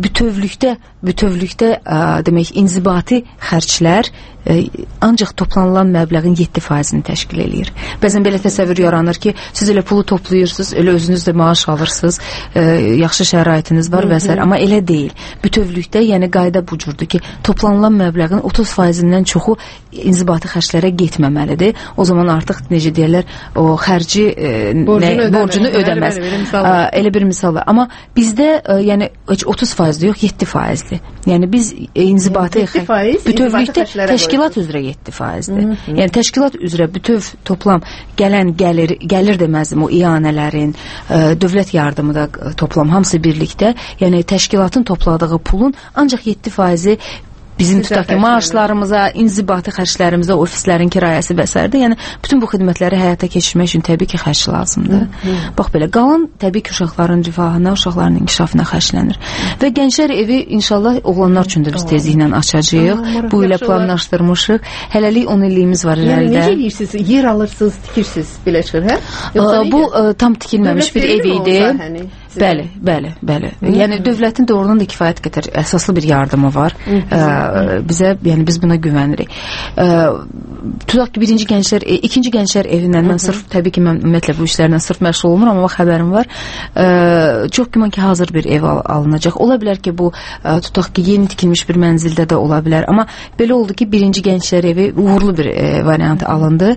bütövlükdə demək inzibati xərclər ancaq toplanılan məbləğin 7%-ni təşkil eləyir. Bəzən belə təsəvvür yaranır ki, siz elə pulu toplayırsınız, elə özünüz də maaş alırsınız, yaxşı şəraitiniz var və s. Amma elə deyil. Bütövlükdə, yəni qayda bu cürdur ki, toplanılan məbləğin 30%-dən çoxu inzibati xərclərə getməməlidir. O zaman artıq necə deyirlər, o xərci borcunu ödəməz. Elə bir misal var. Amma bizdə yəni 30% yox, 7%-dir. Yəni biz inzibati bütövlükdə təşkilat üzrə 7%-dir. Yəni təşkilat üzrə bütöv toplam gələn gəlir deməzdim o iyanələrin, dövlət yardımı da toplam hamısı birlikdə, yəni təşkilatın topladığı pulun ancaq 7%-i bizim tutaq ki, maaşlarımıza, inzibati xərclərimizə, ofislərin kirayəsi və s. Yəni, bütün bu xidmətləri həyata keçirmək üçün təbii ki, xərc lazımdır. Bax belə, qalan təbii ki, uşaqların rifahına, uşaqların inkişafına xərclənir. Və gənclər evi inşallah oğlanlar üçün də biz tezliklə açacağıq. Bu ilə planlaşdırmışıq. Hələlik 10 illiyimiz var irəlidə. Yəni, necə deyirsiniz? Yer alırsınız, tikirsiniz, belə çıxır, hə? Bu tam tikilməmiş bir ev idi. Bəli. Yəni dövlətin doğrudan da kifayət qədər əsaslı bir yardımı var. Bizə, yəni biz buna güvənirik. Tutaq ki, ikinci gənclər evindən mən sırf, təbii ki, mən ümumiyyətlə bu işlərlə sırf məşğul olmur, amma xəbərim var. Çox güman ki, hazır bir ev alınacaq. Ola bilər ki, bu tutaq ki, yeni tikilmiş bir mənzildə də ola bilər. Amma belə oldu ki, birinci gənclər evi uğurlu bir variant alındı.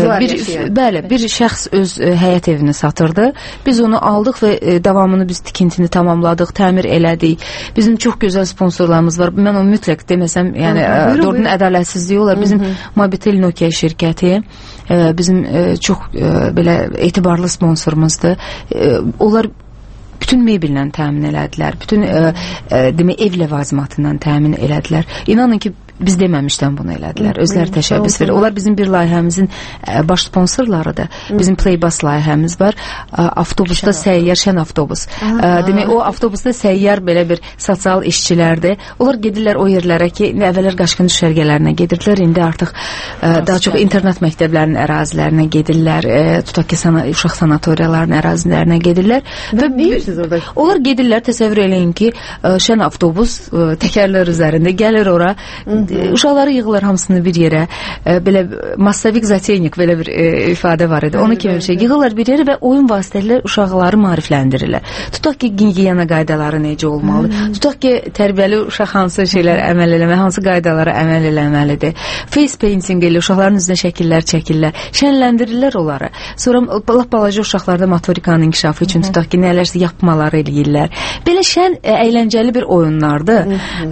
Bir şəxs öz həyət evini satırdı. Biz onu aldıq və davamını biz tikintini tamamladıq, təmir elədik. Bizim çox gözəl sponsorlarımız var. Mən onu mütləq deməsəm, yəni doğrudan ədalətsizliyi olar. Bizim Mobitel Nokia şirkəti bizim çox belə etibarlı sponsorumuzdur. Onlar bütün mebellə təmin elədilər. Bütün demək ev ləvazimatından təmin elədilər. İnanın ki, biz deməmişdən bunu elədilər. Özləri təşəbbüs verir. Onlar bizim bir layihəmizin baş sponsorlarıdır. Bizim Playbus layihəmiz var. Avtobusda səyyar şən avtobus. Demək, o avtobusda səyyar belə bir sosial işçilərdir. Onlar gedirlər o yerlərə ki, əvvəllər qaçqın düşərgələrinə gedirdilər. İndi artıq daha çox internat məktəblərinin ərazilərinə gedirlər. Tutaq ki, uşaq sanatoriyalarının ərazilərinə gedirlər. Və onlar gedirlər, təsəvvür eləyin ki, şən avtobus təkərlər üzərində gəlir ora. Uşaqları yığılır hamısını bir yerə. Belə massavik zateynik belə bir ifadə var idi. Onu kimi bir şey. Yığılır bir yerə və oyun vasitələri uşaqları maarifləndirirlər. Tutaq ki, gigiyena qaydaları necə olmalı? Tutaq ki, tərbiyəli uşaq hansı şeylər əməl eləməli, hansı qaydalara əməl eləməlidir? Face painting ilə uşaqların üzünə şəkillər çəkirlər. Şənləndirirlər onları. Sonra lap balaca uşaqlarda motorikanın inkişafı üçün tutaq ki, nələrsə yapmalar eləyirlər. Belə şən, əyləncəli bir oyunlardır.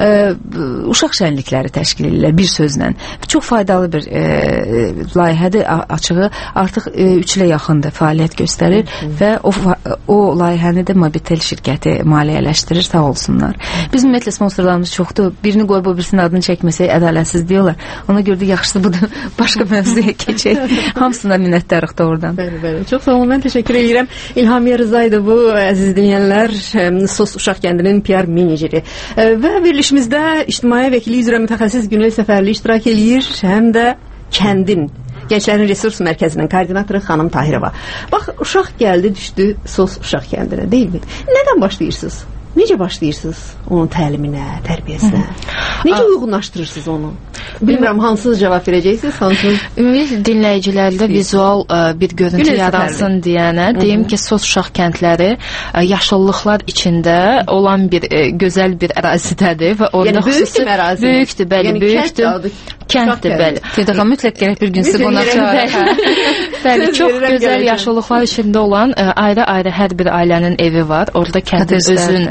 Uşaq şənlikləri təşkil edirlər bir sözlə. Çox faydalı bir layihədir, açığı artıq 3 ilə yaxındır fəaliyyət göstərir və o layihəni də Mobitel şirkəti maliyyələşdirir, sağ olsunlar. Bizim ümumiyyətlə sponsorlarımız çoxdur. Birini qoyub o birisinin adını çəkməsək ədalətsiz deyirlər. Ona görə də yaxşısı budur, başqa mövzuya keçək. Hamısına minnətdarıq doğrudan. Bəli. Çox sağ olun, mən təşəkkür edirəm. İlhamiyə Rızaydı bu, əziz dinləyənlər, Sos Uşaq kəndinin PR meneceri. Və verilişimizdə ictimai vəkillik üzrə mütəxəssis Günel Səfərli iştirak eləyir, həm də kəndin Gənclərin Resurs Mərkəzinin koordinatoru xanım Tahirova. Bax, uşaq gəldi, düşdü Sos Uşaq kəndinə, deyilmi? Nədən başlayırsınız? Necə başlayırsınız onun təliminə, tərbiyəsinə? Necə uyğunlaşdırırsınız onu? Bilmirəm, hansınız cavab verəcəksiniz, hansınız? Ümumiyyətlə dinləyicilərdə vizual bir görüntü yaransın deyənə deyim ki, Sos Uşaq kəndləri yaşıllıqlar içində olan bir gözəl bir ərazidədir və orada yəni böyükdür ərazi. Böyükdür, bəli, böyükdür. Kənddir, bəli. Fidağa mütləq gərək bir gün sizi qonaq çağıraq. Bəli, çox gözəl yaşıllıqlar içində olan ayrı-ayrı hər bir ailənin evi var. Orada kəndin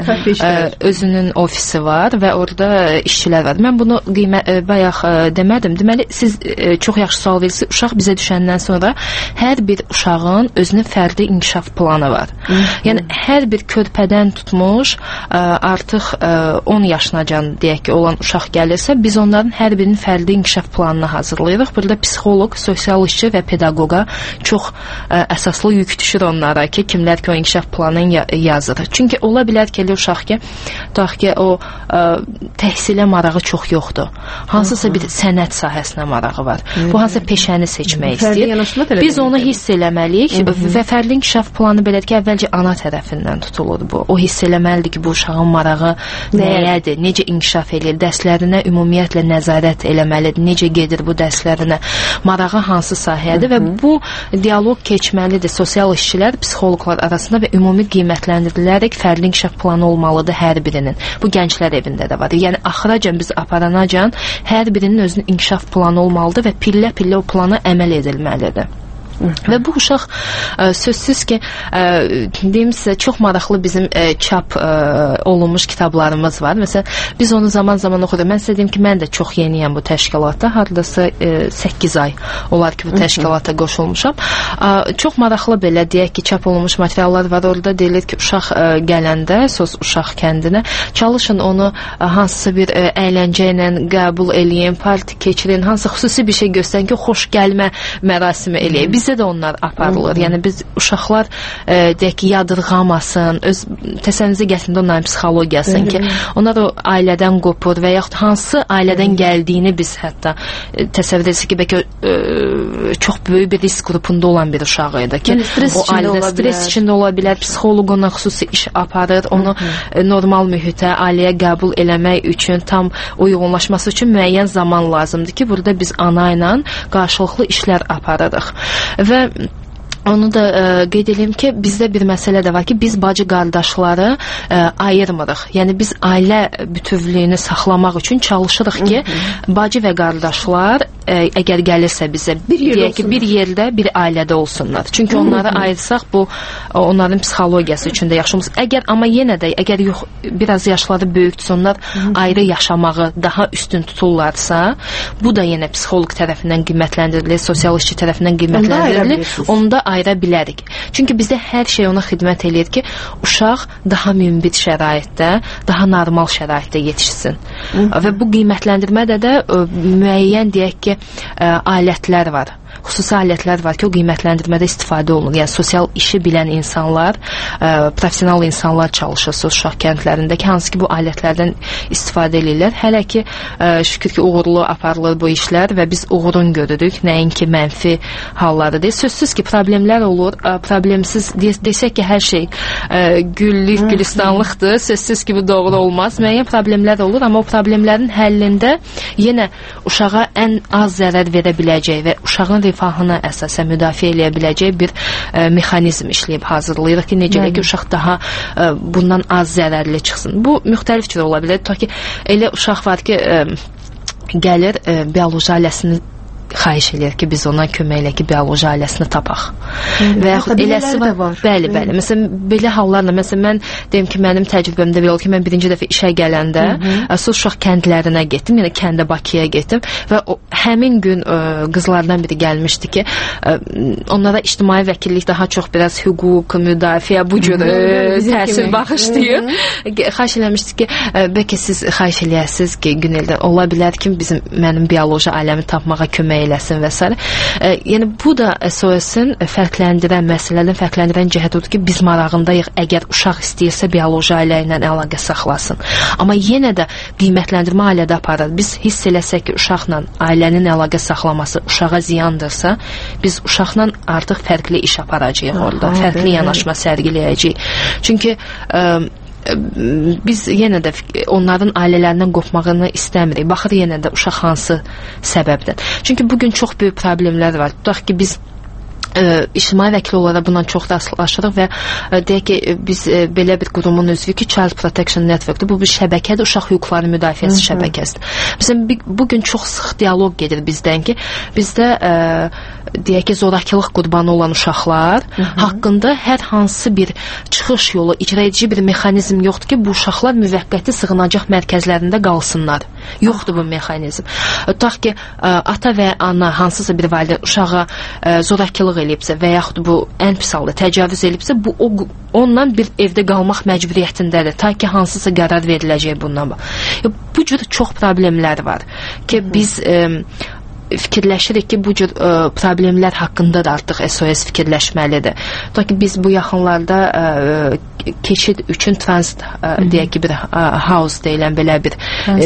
özünün ofisi var və orada işçilər var. Mən bunu bayaq demədim. Deməli, siz çox yaxşı sual verirsiniz. Uşaq bizə düşəndən sonra hər bir uşağın özünün fərdi inkişaf planı var. Yəni, hər bir körpədən tutmuş, artıq 10 yaşınacan deyək ki, olan uşaq gəlirsə, biz onların hər birinin fərdi inkişaf planını hazırlayırıq. Burada psixoloq, sosial işçi və pedaqoqa çox əsaslı yük düşür onlara ki, kimlər ki o inkişaf planını yazır. Çünki ola bilər ki, elə uşaq ki, tutaq ki, o təhsilə marağı çox yoxdur. Hansısa bir sənət sahəsinə marağı var. Bu hansısa peşəni seçmək istəyir. Biz onu hiss eləməliyik və fərdi inkişaf planı belədir ki, əvvəlcə ana tərəfindən tutulur bu. O hiss eləməlidir ki, bu uşağın marağı nəyədir, necə inkişaf edir, dərslərinə ümumiyyətlə nəzarət eləməlidir, necə gedir bu dərslərinə, marağı hansı sahədir və bu dialoq keçməlidir sosial işçilər, psixoloqlar arasında və ümumi qiymətləndirilərək fərdi inkişaf planı olmalıdır hər birinin. Bu gənclər evində də var. Yəni, axıracan biz aparanacan hər birinin özünün inkişaf planı olmalıdır və pillə-pillə o plana əməl edilməlidir. Və bu uşaq sözsüz ki, deyim sizə, çox maraqlı bizim çap olunmuş kitablarımız var. Məsələn, biz onu zaman-zaman oxuduq. Mən sizə deyim ki, mən də çox yeniyəm bu təşkilata. Hardasa 8 ay olar ki, bu təşkilata qoşulmuşam. Çox maraqlı belə, deyək ki, çap olunmuş materiallar var. Orada deyilir ki, uşaq gələndə, SOS uşaq kəndinə, çalışın onu hansısa bir əyləncə ilə qəbul eləyin, parti keçirin, hansısa xüsusi bir şey göstərin ki, xoş gəlmə mərasimi eləyək. Bizdə də onlar aparılır. Yəni, biz uşaqlar deyək ki, yadırğamasın, öz təsəvvürünüzə gətirində onların psixologiyasın ki, onlar o ailədən qopur və yaxud hansı ailədən gəldiyini biz hətta təsəvvür edirsək ki, bəlkə çox böyük bir risk qrupunda olan bir uşaq idi ki, o ailədə stres içində ola bilər, psixoloq ona xüsusi iş aparır, onu normal mühitə, ailəyə qəbul eləmək üçün, tam uyğunlaşması üçün müəyyən zaman lazımdır ki, burada biz ana ilə qarşılıqlı işlər aparırıq. Və onu da qeyd edeyim ki, bizdə bir məsələ də var ki, biz bacı qardaşları ayırmırıq. Yəni, biz ailə bütövlüyünü saxlamaq üçün çalışırıq ki, bacı və qardaşlar əgər gəlirsə bizə, deyək ki, bir yerdə, bir ailədə olsunlar. Çünki onları ayırsaq, bu onların psixologiyası üçün də yaxşı olmaz. Amma yenə də, əgər yox, biraz yaşları böyükdürsə, onlar ayrı yaşamağı daha üstün tuturlarsa, bu da yenə psixoloq tərəfindən qiymətləndirilir, sosial işçi tərəfindən qiymətləndirilir. Onu da ayıra bilərik. Çünki bizdə hər şey ona xidmət eləyir ki, uşaq daha münbit şəraitdə, daha normal şəraitdə yetişsin. Və bu qiymətləndirmədə də müəyyən, deyək ki, alətlər var. Xüsusi alətlər var ki, o qiymətləndirmədə istifadə olunur. Yəni, sosial işi bilən insanlar, professional insanlar çalışır uşaq kəndlərində ki, hansı ki, bu alətlərdən istifadə edirlər. Hələ ki, şükür ki, uğurlu aparılır bu işlər və biz uğurun görürük, nəinki mənfi halları deyil. Sözsüz ki, problemlər olur, problemsiz desək ki, hər şey güllük, gülistanlıqdır, sözsüz ki, bu doğru olmaz. Müəyyən problemlər olur, amma o problemlərin həllində yenə uşağa ən az zərər verə biləcək və uşağın rifahına əsasən müdafiə eləyə biləcək bir mexanizm işləyib hazırlayırıq ki, necə ki, uşaq daha bundan az zərərli çıxsın. Bu, müxtəlif cür ola bilər. Tutaq ki, elə uşaq var ki, gəlir bioloji ailəsini xahiş eləyir ki, biz ona kömək eləyək ki, bioloji ailəsini tapaq. Və yaxud eləsi var. Bəli. Məsələn, belə hallarla, məsələn, mən deyim ki, mənim təcrübəmdə belə oldu ki, mən birinci dəfə işə gələndə uşaq kəndlərinə getdim, yəni kəndə Bakıya getdim və həmin gün qızlardan biri gəlmişdi ki, onlara ictimai vəkillik daha çox biraz hüquq, müdafiə, bu cür təsir bağışlayır. Xahiş eləmişdi ki, bəlkə siz xahiş eləyəsiniz ki, Güneldə, ola bilər ki, mənim bioloji ailəmi tapmağa kömək eləsin və s. Yəni, bu da SOS-in fərqləndirən məsələdən fərqləndirən cəhət odur ki, biz marağındayıq, əgər uşaq istəyirsə bioloji ailə ilə əlaqə saxlasın. Amma yenə də qiymətləndirmə ailədə aparır. Biz hiss eləsək ki, uşaqla ailənin əlaqə saxlaması uşağa ziyandırsa, biz uşaqla artıq fərqli iş aparacağıq orada, fərqli yanaşma sərgiləyəcəyik. Çünki biz yenə də onların ailələrindən qopmağını istəmirik. Baxır yenə də uşaq hansı səbəbdən. Çünki bugün çox böyük problemlər var. Tutaq ki, biz ictimai vəkil olaraq bundan çox rastlaşırıq və deyək ki, biz belə bir qurumun üzvü ki, Child Protection Network-dur. Bu bir şəbəkədir, uşaq hüquqları müdafiəsi şəbəkəsidir. Bizim bugün çox sıx dialoq gedir bizdən ki, bizdə deyək ki, zorakılıq qurbanı olan uşaqlar haqqında hər hansı bir çıxış yolu, icra edici bir mexanizm yoxdur ki, bu uşaqlar müvəqqəti sığınacaq mərkəzlərində qalsınlar. Yoxdur bu mexanizm. Tutaq ki, ata və ana hansısa bir valideyn uşağa zorakılıq eləyibsə və yaxud bu ən pis halda təcavüz eləyibsə, bu onunla bir evdə qalmaq məcburiyyətindədir, ta ki hansısa qərar veriləcək bundan. Bu cür çox problemlər var ki, biz fikirləşirik ki, bu cür problemlər haqqında da artıq SOS fikirləşməlidir. Tutaq ki, biz bu yaxınlarda keçid üçün transit deyək ki, bir house deyilən belə bir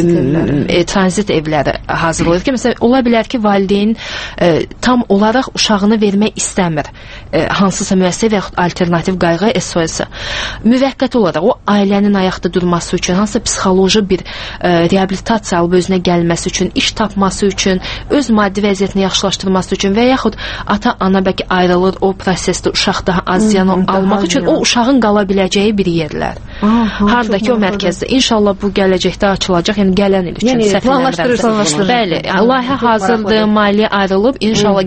transit evləri hazırlayır ki, məsələn, ola bilər ki, valideyn tam olaraq uşağını vermək istəmir hansısa müəssisə və yaxud alternativ qayğı SOS-ə. Müvəqqəti olaraq o ailənin ayaqda durması üçün, hansısa psixoloji bir reabilitasiya alıb özünə gəlməsi üçün, iş tapması üçün, öz maddi vəziyyətini yaxşılaşdırması üçün və yaxud ata-ana bəlkə ayrılır, o prosesdə uşaq daha az ziyan almaq üçün o uşağın qala biləcəyi bir yerlər. Hardakı o mərkəzdə. İnşallah bu gələcəkdə açılacaq, yəni gələn il üçün planlaşdırırsınız. Bəli, layihə hazırdır, maliyyə ayrılıb, İnşallah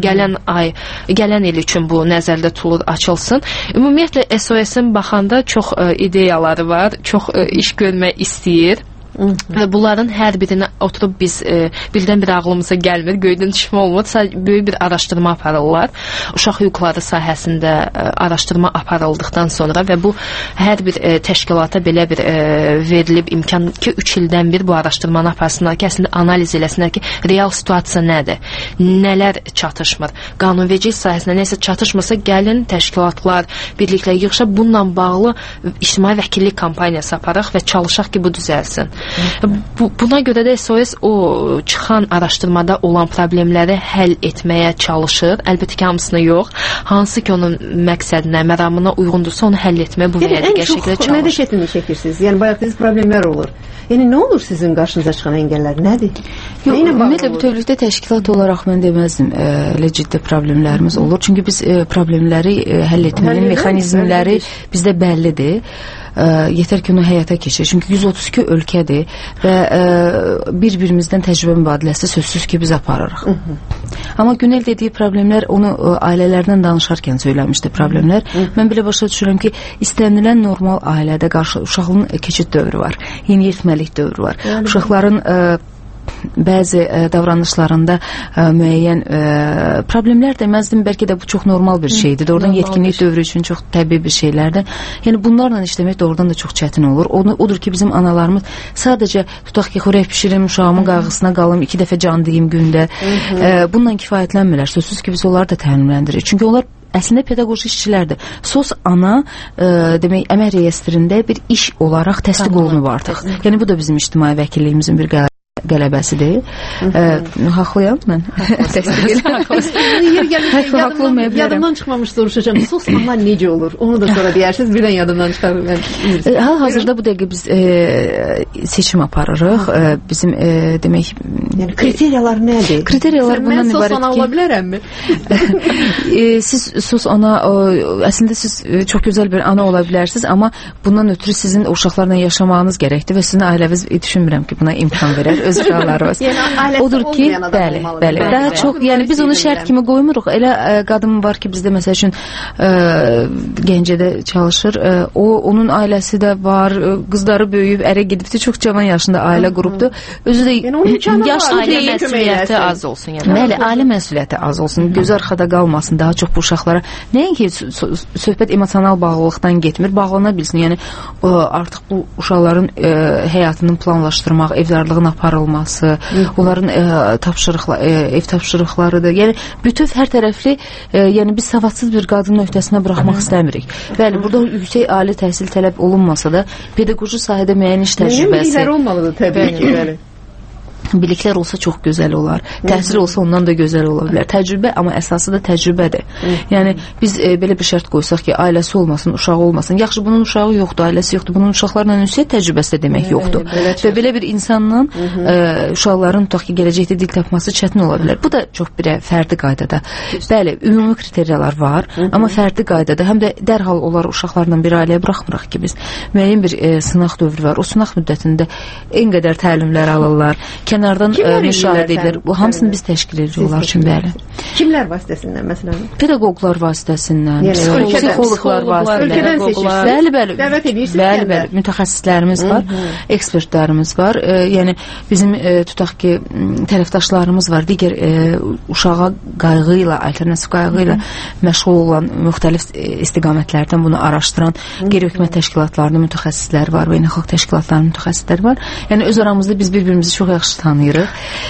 gələn il üçün bu nəzərdə tutulur, açılsın. Ümumiyyətlə SOS-in baxanda çox ideyaları var, çox iş görmək istəyir. Və bunların hər birini oturub biz birdən bir ağlımıza gəlmir, göydən düşmə olmur, böyük bir araşdırma aparırlar. Uşaq hüquqları sahəsində araşdırma aparıldıqdan sonra və bu hər bir təşkilata belə bir verilib imkan ki, 3 ildən bir bu araşdırmanı aparsınlar ki, əslində analiz eləsinlər ki, real situasiya nədir, nələr çatışmır, qanunvericilik sahəsində nəsə çatışmırsa, gəlin təşkilatlar, birliklər yığışıb bununla bağlı ictimai vəkillik kampaniyası aparaq və çalışaq ki, bu düzəlsin. Buna görə də SOS o çıxan araşdırmada olan problemləri həll etməyə çalışır. Əlbəttə ki, hamısını yox. Hansı ki, onun məqsədinə, məramına uyğundursa, onu həll etməyə bu vəyə digər şəkildə çalışır. Nədə çətinlik çəkirsiniz? Yəni, bayaq dediğiniz problemlər olur. Yəni, nə olur sizin qarşınıza çıxan əngəllər? Nədir? Ümumiyyətlə, bütövlükdə təşkilat olaraq mən deməzdim, elə ciddi problemlərimiz olur. Çünki biz problemləri həll etmənin mexanizmləri bizdə bəllidir. Yetər ki, onu həyata keçir. Çünki 132 ölkədir və bir-birimizdən təcrübə mübadiləsi sözsüz ki, biz aparırıq. Amma Günel dediyi problemlər, onu ailələrdən danışarkən söyləmişdi problemlər. Mən belə başa düşürəm ki, istənilən normal ailədə uşağın keçid dövrü var, yeniyetməlik dövrü var. Uşaqların bəzi davranışlarında müəyyən problemlər deməzdim, bəlkə də bu çox normal bir şeydir. Doğrudan yetkinlik dövrü üçün çox təbii bir şeylərdir. Yəni bunlarla işləmək doğrudan da çox çətin olur. Odur ki, bizim analarımız sadəcə tutaq ki, xörək pişirim, uşağımın qayğısına qalım, 2 dəfə can deyim gündə. Bununla kifayətlənmirlər. Sözsüz ki, biz onları da təminləndirir. Çünki onlar əslində pedaqoji işçilərdir. SOS ana demək, əmək reyestrində bir iş olaraq təsdiq olunub artıq. Yəni bu da bizim ictimai vəkilliyimizin bir qələbəsidir. Haqlıyam mən. Yadımdan çıxmamış soruşacağım. SOS ana necə olur? Onu da sonra deyirsiniz. Birdən yadımdan çıxarır. Hal-hazırda bu dəqiqə biz seçim aparırıq. Bizim demək... Yəni kriteriyalar nədir? Kriteriyalar bundan ibarət ki... Mən SOS ana ola bilərəmmi? Siz SOS ana, əslində siz çox gözəl bir ana ola bilərsiniz, amma bundan ötürü sizin uşaqlarla yaşamağınız gərəkdir və sizin ailəniz düşünmürəm ki, buna imkan verər. Öz uşaqlarımız. Odur ki, bəli. Daha çox, yəni biz onu şərt kimi qoymuruq. Elə qadın var ki, bizdə məsəl üçün Gəncədə çalışır. Onun ailəsi də var. Qızları böyüyüb, ərə gedibdir. Çox cavan yaşında ailə qrupdur. Özü də yaşlı deyil. Ailə məsuliyyəti az olsun. Bəli, ailə məsuliyyəti az olsun. Göz arxada qalmasın. Daha çox bu uşaqlara. Nəinki söhbət emosional bağlılıqdan getmir. Bağlana bilsin. Yəni artıq bu uşaqların həyatını planlaşdırmaq, evdarlığını aparılması, onların ev tapşırıqlarıdır. Yəni bütöv hər tərəfli, yəni biz savadsız bir qadının öhdəsinə buraxmaq istəmirik. Bəli, burada yüksək ali təhsil tələb olunmasa da pedaqoji sahədə müəyyən iş təcrübəsi. Müəyyən bilgiləri olmalıdır təbii ki, bəli. biliklər olsa çox gözəl olar. Təhsil olsa ondan da gözəl ola bilər. Təcrübə, amma əsası da təcrübədir. Yəni biz belə bir şərt qoysaq ki, ailəsi olmasın, uşağı olmasın. Yaxşı, bunun uşağı yoxdur, ailəsi yoxdur. Bunun uşaqlarla ünsiyyət təcrübəsi də demək yoxdur. Və belə bir insanla uşaqların tutaq ki, gələcəkdə dil tapması çətin ola bilər. Bu da çox bir fərdi qaydada. Bəli, ümumi kriteriyalar var, amma fərdi qaydada həm də dərhal onlar uşaqlarla bir ailəyə buraxmırıq ki, biz müəyyən bir sınaq dövrü var. O sınaq müddətində en qədər təlimlər alırlar. Kənardan müşahidə edilir. Bu hamısını biz təşkil ediyorlar üçün bəli. Kimlər vasitəsindən məsələn? Pedaqoqlar vasitəsindən, psixoloqlar vasitəsindən. Ölkədən seçirsiniz. Bəli. Dəvət edirsiniz. Bəli, mütəxəssislərimiz var, ekspertlərimiz var. Yəni bizim tutaq ki, tərəfdaşlarımız var. Digər uşağa qayğı ilə, alternativ qayğı ilə məşğul olan müxtəlif istiqamətlərdən bunu araşdıran qeyri-hökumət təşkilatlarının mütəxəssisləri var, beynəlxalq təşkilatların mütəxəssisləri var. Yəni öz aramızda biz bir-birimizi çox yaxşı tanıyırıq.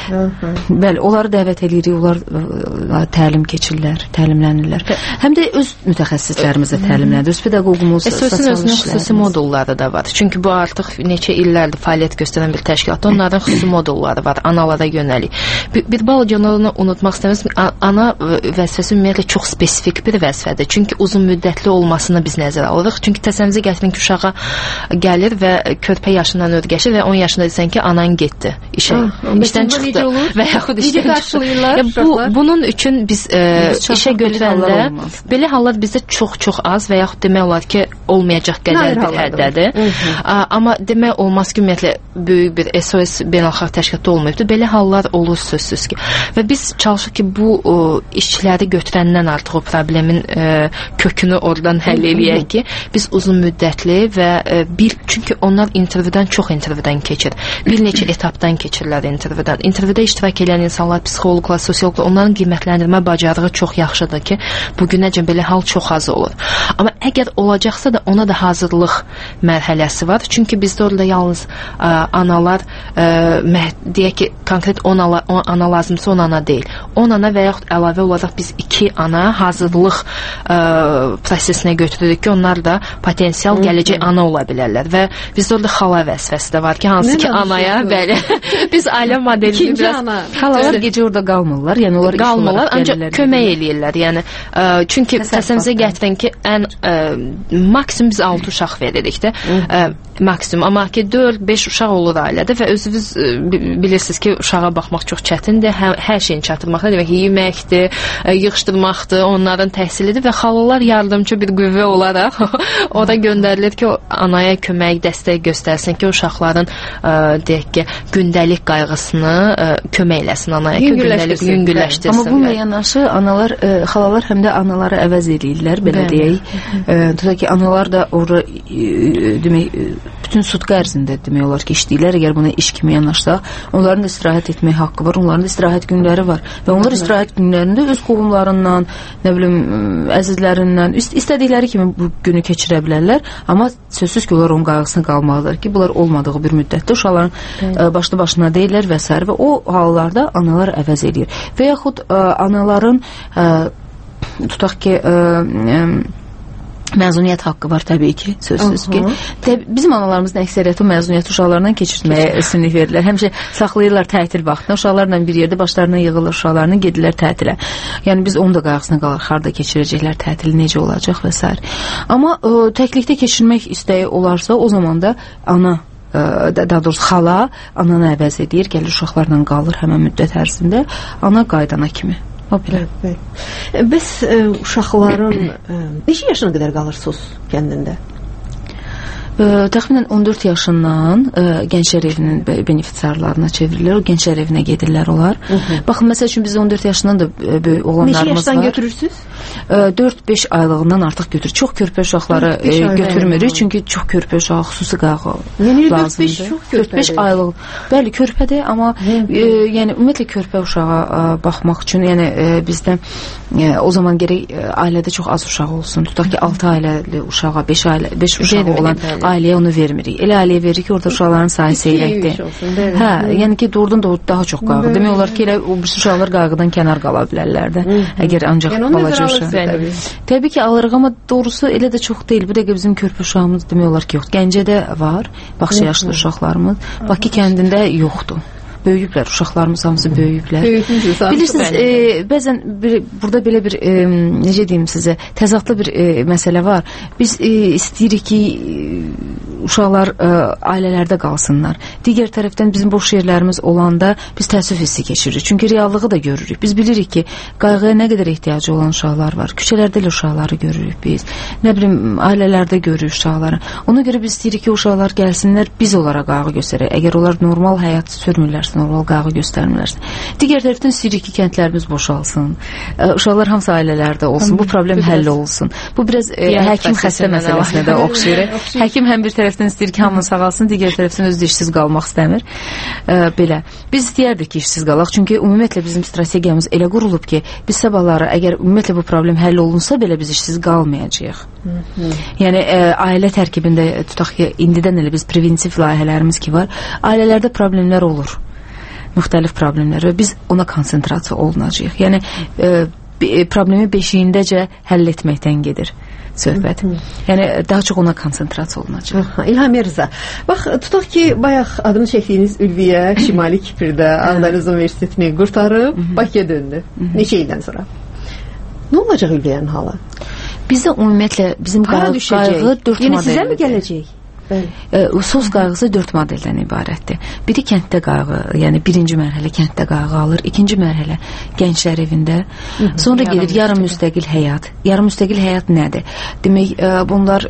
Bəli, onları dəvət edirik, onlar təlim keçirlər, təlimlənirlər. Həm də öz mütəxəssislərimizə təlimlənir. Öz pedaqoqumuz, sosial özünün xüsusi modulları da var. Çünki bu artıq neçə illərdir fəaliyyət göstərən bir təşkilat. Onların xüsusi modulları var, analara yönəlik. Bir balaca onu unutmaq istəməz. Ana vəzifəsi ümumiyyətlə çox spesifik bir vəzifədir. Çünki uzun müddətli olmasını biz nəzərə alırıq. Çünki təsəvvürünüzə gətirin ki, uşağa gəlir və körpə yaşından ödgəşir və 10 yaşında desən ki, anan getdi işə. İşdən çıxdı və yaxud işdən çıxdı. Bunun üçün biz işə götürəndə belə hallar bizdə çox az və yaxud demək olar ki, olmayacaq qədər bir həddədir. Amma demək olmaz ki, ümumiyyətlə böyük bir SOS beynəlxalq təşkilatı olmayıbdır. Belə hallar olur sözsüz ki. Və biz çalışırıq ki, bu işçiləri götürəndən artıq o problemin kökünü oradan həll eləyək ki, biz uzun müddətli və çünki onlar çox intervyudan keçir. Bir neçə etapdan keçirlər intervyudan. İntervyuda iştirak edən insanlar, psixoloqlar, sosiologlar, onların qiymətləndirmə bacarığı çox yaxşıdır ki, bugünəcən belə hal çox az olur. Amma əgər olacaqsa da ona da hazırlıq mərhələsi var. Çünki bizdə orada yalnız analar, deyək ki, konkret 10 ana lazımsa 10 ana deyil. 10 ana və yaxud əlavə olaraq biz 2 ana hazırlıq prosesinə götürürük ki, onlar da potensial gələcək ana ola bilərlər. Və bizdə orada xala vəzifəsi də var ki, hansı ki anaya, bəli, biz ailə modelini biraz... Xalalar gecə orada qalmırlar, yəni onlar qalmırlar, ancaq kömək eləyirlər. Yəni, çünki təsəvvürünüzə gətirin ki, maksimum biz 6 uşaq veririk də, maksimum. Amma ki, 4-5 uşaq olur ailədə və özünüz bilirsiniz ki, uşağa baxmaq çox çətindir, hər şeyin çatdırmaqdır, demək ki, yeməkdir, yığışdırmaqdır, onların təhsilidir və xalalar yardımcı bir qüvvə olaraq orada göndərilir ki, anaya kömək, dəstək göstərsin ki, uşaqların deyək ki, gündəlik qayğısını kömək eləsin anaya ki, yüngülləşdirsin. Amma bununla yanaşı xalalar həm də anaları əvəz edirlər, belə deyək. Tutaq ki, analar da orada demək, bütün sutqa ərzində demək olar ki, işləyirlər. Əgər buna iş kimi yanaşsaq, onların da istirahət etmək haqqı var, onların da istirahət günləri var və onlar istirahət günlərində öz qohumlarından, nə bilim, əzizlərindən istədikləri kimi bu günü keçirə bilərlər, amma sözsüz ki, onlar onun qayğısına qalmalıdır ki, bunlar olmadığı bir müddətdə uşaqların başına deyirlər və s. və o hallarda analar əvəz edir. Və yaxud anaların tutaq ki, məzuniyyət haqqı var təbii ki, sözsüz ki. Bizim analarımızın əksəriyyəti məzuniyyət uşaqlarından keçirtməyə üstünlük verirlər. Həmişə saxlayırlar tətil vaxtında. Uşaqlarla bir yerdə başlarına yığılır uşaqlarını, gedirlər tətilə. Yəni biz onun da qayğısına qalır, harda keçirəcəklər tətili, necə olacaq və s. Amma təklikdə keçirmək istəyi olarsa, o zaman da ana, daha doğrusu xala ananı əvəz edir, gəlir uşaqlarla qalır həmən müddət ərzində, ana qaydana kimi. Bəs uşaqların neçə yaşına qədər qalırsınız kəndində? Təxminən 14 yaşından gənclər evinin benefisiarlarına çevrilir. O gənclər evinə gedirlər onlar. Baxın, məsəl üçün biz 14 yaşından da böyük oğlanlarımız var. Neçə yaşdan götürürsünüz? 4-5 aylığından artıq götürür. Çox körpə uşaqları götürmürük. Çünki çox körpə uşağı xüsusi qayğı lazımdır. 4-5 aylıq. Bəli, körpədir, amma yəni ümumiyyətlə körpə uşağa baxmaq üçün, yəni bizdə o zaman gərək ailədə çox az uşaq olsun. Tutaq ki, 6 ailəli uşağa, 5 uşağı olan ailəyə onu vermirik. Elə ailəyə veririk ki, orada uşaqların sayı seyrəkdir. Yəni ki, doğrudan da daha çox qayğı. Demək olar ki, elə o uşaqlar qayğıdan kənar qala bilərlər də. Əgər ancaq balaca uşaq. Təbii ki, alırıq, amma doğrusu elə də çox deyil. Bu dəqiqə bizim körpə uşağımız demək olar ki, yoxdur. Gəncədə var, bağça yaşlı uşaqlarımız. Bakı kəndində yoxdur. böyüyüblər, uşaqlarımız hamısı böyüyüblər. Bilirsiniz, bəzən burada belə bir necə deyim sizə, təzadlı bir məsələ var. Biz istəyirik ki, uşaqlar ailələrdə qalsınlar. Digər tərəfdən bizim boş yerlərimiz olanda biz təəssüf hissi keçiririk. Çünki reallığı da görürük. Biz bilirik ki, qayğıya nə qədər ehtiyacı olan uşaqlar var. Küçələrdə elə uşaqları görürük biz. Nə bilim, ailələrdə görürük uşaqları. Ona görə biz istəyirik ki, uşaqlar gəlsinlər, biz onlara qayğı göstərək. Əgər onlar normal həyat sürmürlərsə, normal qayğı göstərmirlərsə. Digər tərəfdən istəyirik ki, kəndlərimiz boşalsın. Uşaqlar hamısı ailələrdə olsun. Bu problem həll olsun. Bu biraz həkim xəstə məsələsinə də oxşayır. Həkim həm bir tərəfdən istəyir ki, hamı sağalsın, digər tərəfdən özü də işsiz qalmaq istəmir. Belə. Biz istəyərdik ki, işsiz qalaq. Çünki ümumiyyətlə bizim strategiyamız elə qurulub ki, biz sabahları əgər ümumiyyətlə bu problem həll olunsa belə biz işsiz qalmayacağıq. Yəni ailə tərkibində tutaq ki, indidən elə biz preventiv layihələrimiz ki var, ailələrdə problemlər olur. Müxtəlif problemlər və biz ona konsentrasiya olunacağıq. Yəni problemi beşiyindəcə həll etməkdən gedir söhbət. Yəni daha çox ona konsentrasiya olunacaq. İlham Rza. Bax, tutaq ki, bayaq adını çəkdiyiniz Ülviyə Şimali Kiprdə Ağdərəz Universitetini qurtarıb Bakıya döndü. Neçə ildən sonra? Nə olacaq Ülviyənin halı? Bizdə ümumiyyətlə bizim qayğı 4 modeldir. Yəni sizə mi gələcək? SOS qayğısı 4 modeldən ibarətdir. Biri kənddə qayğı, yəni birinci mərhələ kənddə qayğı alır, ikinci mərhələ gənclər evində, sonra gedir yarım müstəqil həyat. Yarım müstəqil həyat nədir? Demək, bunlar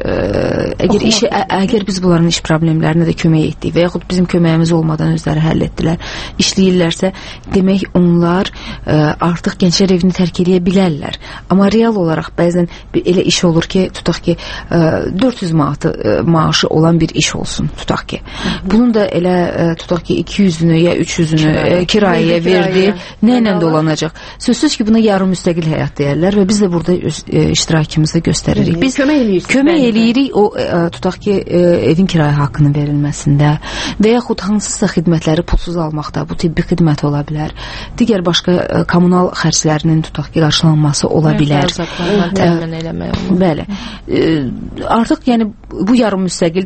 əgər biz bunların iş problemlərinə də kömək etdik və yaxud bizim köməyimiz olmadan özləri həll etdilər, işləyirlərsə, demək onlar artıq gənclər evini tərk edə bilərlər. Amma real olaraq bəzən elə iş olur ki, tutaq ki, 400 manat maaşı olan bir iş olsun, tutaq ki. Bunun da elə tutaq ki 200-ünü ya 300-ünü kirayəyə verdi. Nə ilə dolanacaq? Sözsüz ki, buna yarım müstəqil həyat deyərlər və biz də burada iştirakımızı göstəririk. Biz kömək eləyirik o tutaq ki evin kirayə haqqının verilməsində və yaxud hansısa xidmətləri pulsuz almaqda, bu tibbi xidmət ola bilər. Digər başqa kommunal xərclərinin tutaq ki qarşılanması ola bilər. Bəli. Artıq yəni bu yarım müstəqildir.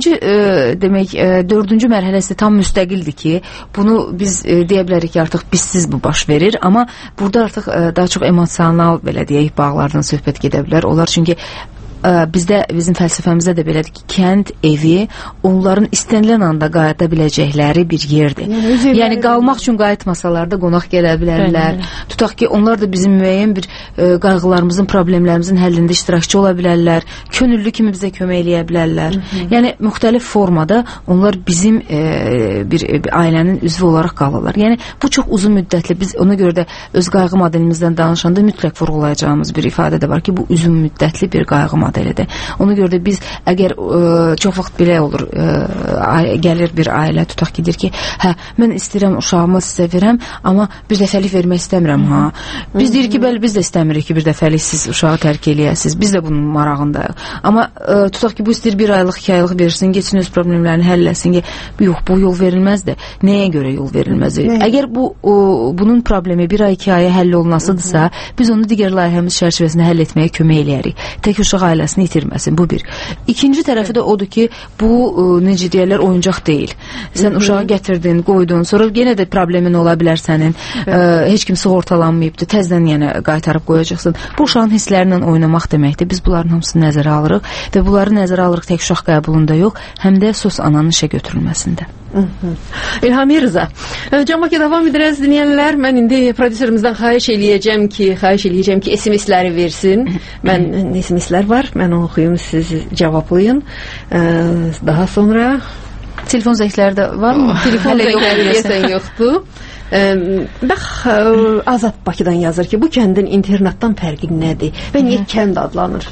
Dördüncü mərhələsi tam müstəqildir ki, bunu biz deyə bilərik ki, artıq bizsiz bu baş verir, amma burada artıq daha çox emosional, belə deyək, bağlardan söhbət gedə bilər. Onlar çünki bizim fəlsəfəmizdə də belədir ki, kənd evi onların istənilən anda qayıda biləcəkləri bir yerdir. Yəni qalmaq üçün qayıtmasalar da qonaq gələ bilərlər. Tutaq ki, onlar da bizim müəyyən bir qayğılarımızın, problemlərimizin həllində iştirakçı ola bilərlər. Könüllü kimi bizə kömək eləyə bilərlər. Yəni müxtəlif formada onlar bizim bir ailənin üzvü olaraq qalırlar. Yəni bu çox uzun müddətli, biz ona görə də öz qayğı modelimizdən danışanda mütləq vurğulayacağımız bir ifadə də var ki, bu uzun müddətli bir qayğı modelidir. Ona görə də biz əgər çox vaxt belə olur, gəlir bir ailə, tutaq ki, deyir ki, hə, mən istəyirəm uşağımı sizə verəm, amma bir dəfəlik vermək istəmirəm, ha. Biz deyir ki, bəli, biz də istəmirik ki, bir dəfəlik siz uşağı tərk eləyəsiniz, biz də bunun marağındayıq. Amma tutaq ki, bu istəyir bir aylıq, 2 aylıq versin, geçsin öz problemlərini həll etsin ki, yox, bu yol verilməzdir. Nəyə görə yol verilməzdir? Əgər bunun problemi 1 ay, 2 aya həll olunasıdırsa, biz onu digər layihəmiz çərçivəsində həll etməyə kömək eləyərik. Tək uşaq ailəsini itirməsin, bu bir. İkinci tərəfi də odur ki, bu necə deyərlər, oyuncaq deyil. Sən uşağı gətirdin, qoydun, sonra yenə də problemin ola bilər sənin, heç kim sığortalanmayıbdır, təzdən yenə qaytarıb qoyacaqsın. Bu uşağın hisslərlə oynamaq deməkdir. Biz bunların hamısını nəzərə alırıq və bunları nəzərə alırıq tək uşaq qəbulunda yox, həm də SOS ananın işə götürülməsində. İlham Rza. Cambaki davam edərəz dinləyənlər. Mən indi prodüserimizdən xahiş eləyəcəm ki, SMS-ləri versin. Mən SMS-lər var. Mən onu oxuyum, siz cavablayın. Daha sonra telefon zəngləri də var mı? Telefon zəngləri yoxdur. Bax, Azad Bakıdan yazır ki, bu kəndin internatdan fərqi nədir və niyə kənd adlanır?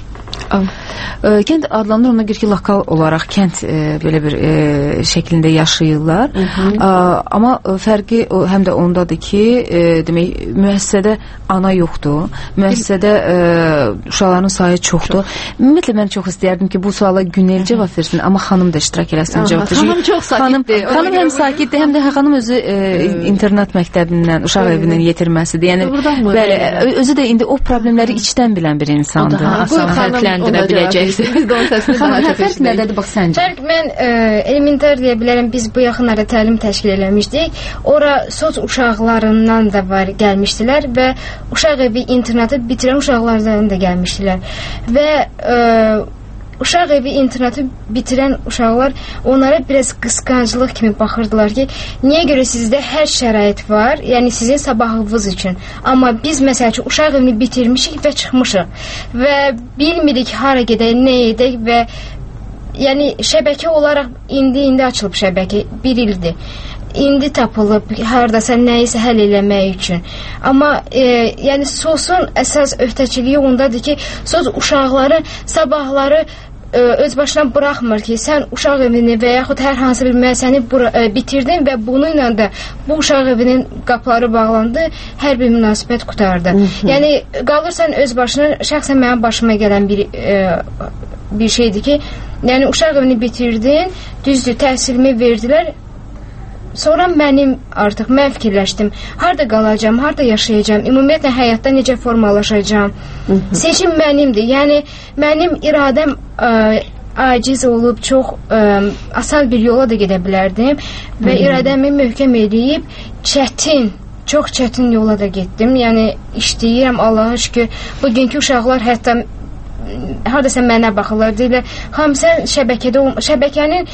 Kənd adlanır ona görə ki, lokal olaraq kənd belə bir şəklində yaşayırlar. Amma fərqi həm də ondadır ki, demək, müəssisədə ana yoxdur. Müəssisədə uşaqların sayı çoxdur. Ümumiyyətlə, mən çox istəyərdim ki, bu suala Günel cavab versin, amma xanım da iştirak eləsin cavabda. Xanım çox sakitdir. Xanım həm sakitdir, həm də xanım özü internat məktəbindən, uşaq evindən yetirməsidir. Yəni, bəli, özü də indi o problemləri içdən bilən bir insandır. Fərqləndirir. yönləndirə biləcəksiniz. Biz də onun səsini daha çox fərq nədədir bax səncə? Fərq mən elementar deyə bilərəm, biz bu yaxınlarda təlim təşkil eləmişdik. Ora soc uşaqlarından da var gəlmişdilər və uşaq evi internatı bitirən uşaqlardan da gəlmişdilər. Və uşaq evi internatı bitirən uşaqlar onlara biraz qısqanclıq kimi baxırdılar ki, niyə görə sizdə hər şərait var, yəni sizin sabahınız üçün. Amma biz məsəl üçün uşaq evini bitirmişik və çıxmışıq və bilmirik hara gedək, nə edək və yəni şəbəkə olaraq indi açılıb şəbəkə 1 ildir. İndi tapılıb hardasa nəyisə həll eləmək üçün. Amma yəni sosun əsas öhdəçiliyi ondadır ki, sos uşaqları sabahları öz başına buraxmır ki, sən uşaq evini və yaxud hər hansı bir müəssisəni bitirdin və bununla da bu uşaq evinin qapıları bağlandı, hər bir münasibət qutardı. Yəni qalırsan öz başına, şəxsən mənim başıma gələn bir şeydir ki, yəni uşaq evini bitirdin, düzdür, təhsilimi verdilər. Sonra mən fikirləşdim, harada qalacam, harada yaşayacam, ümumiyyətlə həyatda necə formalaşacam. Seçim mənimdir, yəni mənim iradəm aciz olub, çox asan bir yola da gedə bilərdim və iradəmi möhkəm edib çox çətin yola da getdim. Yəni işləyirəm, Allaha şükür. Bugünkü uşaqlar hətta haradasa mənə baxırlar, deyirlər, xanım sən şəbəkənin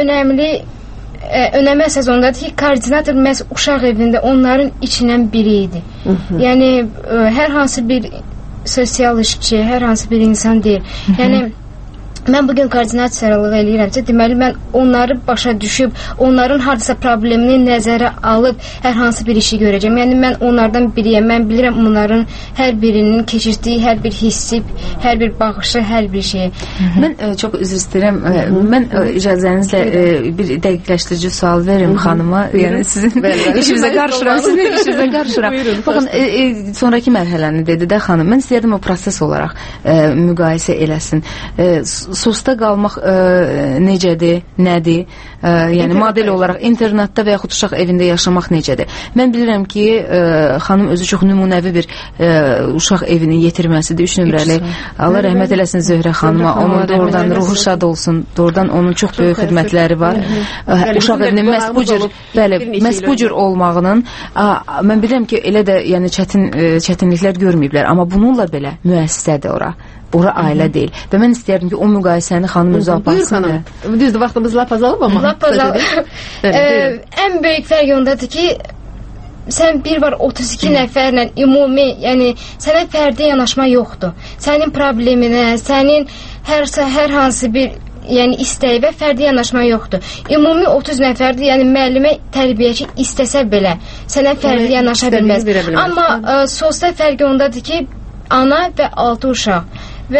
önəmli əsas ondadır ki, koordinator məhz uşaq evində onların içindən biri idi. Yəni, hər hansı bir sosial işçi, hər hansı bir insan deyil. Yəni, mən bugün koordinasiyaçılıq eləyirəmsə, deməli, mən onları başa düşüb, onların haradasa problemini nəzərə alıb, hər hansı bir işi görəcəm. Yəni, mən onlardan biriyəm, mən bilirəm onların hər birinin keçirdiyi hər bir hissi, hər bir baxışı, hər bir şeyi. Mən çox üzr istəyirəm, mən icazənizlə bir dəqiqləşdirici sual verim xanıma, yəni sizin işinizə qarışıram. Baxın, sonraki mərhələni dedi də xanım, mən istəyirdim o proses olaraq müqayisə eləsin. Sosda qalmaq necədir, nədir? Yəni model olaraq internatda və yaxud uşaq evində yaşamaq necədir? Mən bilirəm ki, xanım özü çox nümunəvi bir uşaq evini yetirməsidir. 3 nömrəli. Allah rəhmət eləsin Zöhrə xanıma. Onun doğrudan ruhu şad olsun. Doğrudan onun çox böyük xidmətləri var. Uşaq evinin məhz bu cür olmağının mən bilirəm ki, elə də yəni çətinliklər görməyiblər. Amma bununla belə müəssisədir ora. Ora ailə deyil. Və mən istəyərdim ki, o müqayisəni xanım özü aparsın. Düzdür, vaxtımız lap azalıb amma. Lap azalıb. Ən böyük fərq ondadır ki, sən bir var 32 nəfərlə ümumi, yəni sənə fərdi yanaşma yoxdur. Sənin probleminə, sənin hər hansı bir yəni istəyi və fərdi yanaşma yoxdur. Ümumi 30 nəfərdir, yəni müəllimə, tərbiyəçi istəsə belə sənə fərdi yanaşa bilməz. Amma sosda fərqi ondadır ki, ana və 6 uşaq və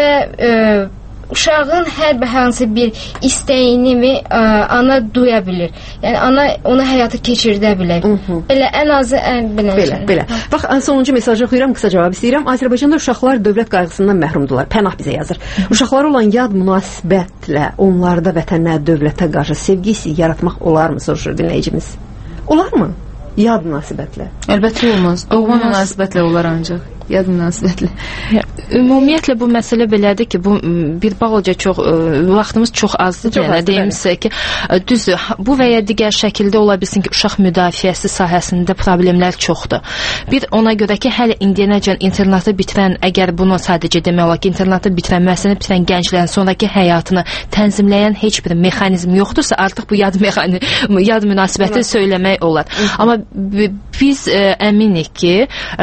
uşağın hər hansı bir istəyini ana duya bilir. Yəni ana onu həyata keçirdə bilər. Elə ən azı belə. Bax, sonuncu mesajı oxuyuram, qısa cavab istəyirəm. Azərbaycanda uşaqlar dövlət qayğısından məhrumdular. Pənah bizə yazır. Uşaqlara olan yad münasibətlə onlarda vətənə, dövlətə qarşı sevgi hissi yaratmaq olarmı, soruşur dinləyicimiz. Olarmı? Yad münasibətlə. Əlbəttə olmaz. Doğma münasibətlə olar ancaq. Yad münasibətlə. Ümumiyyətlə bu məsələ belədir ki, bu bir balaca çox vaxtımız çox azdır. Yəni deyimsə ki, düzdür, bu və ya digər şəkildə ola bilsin ki, uşaq müdafiəsi sahəsində problemlər çoxdur. Bir ona görə ki, hələ indiyənəcən internatı bitirən, əgər bunu sadəcə demək olar ki, internatı bitirən, müəssisəni bitirən gənclərin sonraki həyatını tənzimləyən heç bir mexanizm yoxdursa, artıq bu yad münasibəti söyləmək olar. Amma biz əminik ki,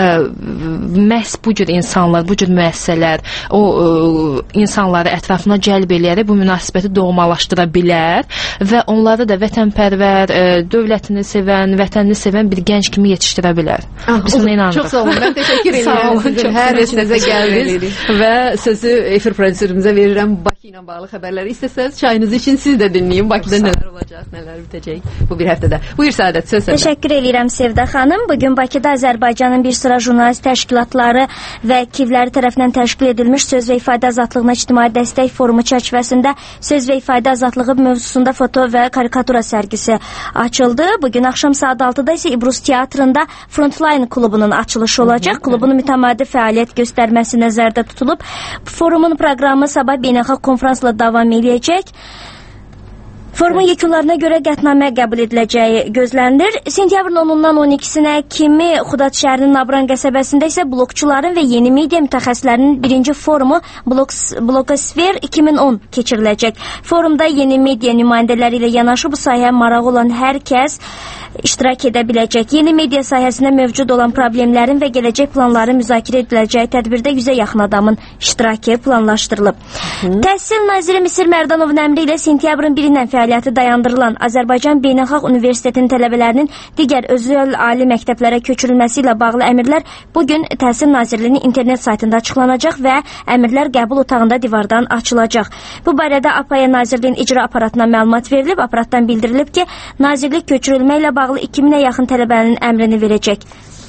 məhz bu cür insanlar, bu cür müəssisələr o insanları ətrafına cəlb eləyərək bu münasibəti doğmalaşdıra bilər və onları da vətənpərvər, dövlətini sevən, vətənini sevən bir gənc kimi yetişdirə bilər. Biz buna inanırıq. Çox sağ olun. Mən təşəkkür edirəm. Hər işinizə gəldiniz və sözü efir prodüserimizə verirəm. Bakı ilə bağlı xəbərləri istəsəz çayınız için siz də dinləyin. Bakıda nələr olacaq, nələr bitəcək bu bir həftədə. Buyur Səadət, söz səndə. Təşəkkür edirəm Sevda xanım. Bugün Bakıda Azərbaycanın bir sıra jurnalist təşkilatları və kivləri tərəfindən təşkil edilmiş Söz və İfadə Azadlığına İctimai Dəstək Forumu çərçivəsində Söz və İfadə Azadlığı mövzusunda foto və karikatura sərgisi açıldı. Bugün axşam saat 6-da isə İbrus Teatrında Frontline klubunun açılışı olacaq. Klubun mütəmadi fəaliyyət göstərməsi nəzərdə tutulub. Forumun proqramı sabah beynəlxalq konferansla davam edəcək. Forumun yekunlarına görə qətnamə qəbul ediləcəyi gözlənilir. Sentyabrın 10-dan 12-sinə kimi Xudat şəhərinin Nabran qəsəbəsində isə blokçuların və yeni media mütəxəssislərinin birinci forumu Blokosfer 2010 keçiriləcək. Forumda yeni media nümayəndələri ilə yanaşı bu sahəyə marağı olan hər kəs iştirak edə biləcək. Yeni media sahəsində mövcud olan problemlərin və gələcək planların müzakirə ediləcəyi tədbirdə 100-ə yaxın adamın iştirakı planlaşdırılıb. Təhsil naziri Misir Mərdanovun əmri ilə sentyabrın 1-dən fəaliyyəti dayandırılan Azərbaycan Beynəlxalq Universitetinin tələbələrinin digər özəl ali məktəblərə köçürülməsi ilə bağlı əmrlər bugün Təhsil Nazirliyinin internet saytında açıqlanacaq və əmrlər qəbul otağında divardan açılacaq. Bu barədə APAya Nazirliyin icra aparatına məlumat verilib. Aparatdan bildirilib ki, Nazirlik köçürülmə ilə bağlı 2000-ə yaxın tələbənin əmrini verəcək.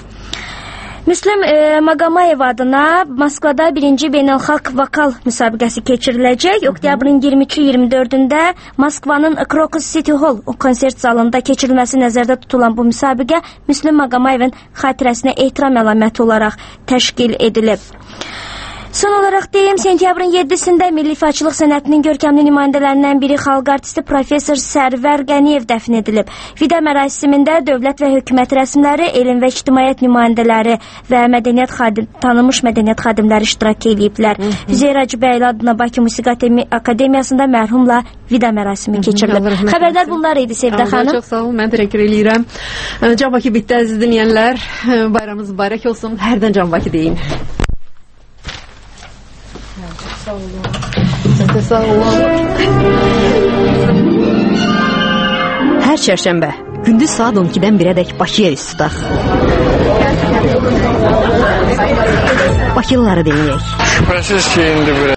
Müslüm Maqamayev adına Moskvada 1-ci beynəlxalq vokal müsabiqəsi keçiriləcək. Oktyabrın 23-24-də Moskvanın Crocus City Hall konsert zalında keçirilməsi nəzərdə tutulan bu müsabiqə Müslüm Maqamayevin xatirəsinə ehtiram əlaməti olaraq təşkil edilib. Son olaraq deyim, sentyabrın 7-sində Milli İfaçılıq sənətinin görkəmli nümayəndələrindən biri xalq artisti professor Sərvər Qəniyev dəfn edilib. Vida mərasimində dövlət və hökumət rəsmləri, elm və ictimaiyyət nümayəndələri və tanınmış mədəniyyət xadimləri iştirak ediblər. Üzeyir Hacıbəyli adına Bakı Musiqi Akademiyasında mərhumla vida mərasimi keçirilib. Xəbərlər bunlar idi Sevda xanım. Çox sağ olun, mən təşəkkür edirəm. Can Bakı bitdi əziz dinləyənlər. Bayramınız mübarək olsun. Hərdən Can Bakı deyin. Sağ olun. Sağ olun. Hər çərşənbə gündüz saat 12-dən 1-ədək Bakıya üst tutaq. Bakılıları dinləyək. Şübhəsiz ki, indi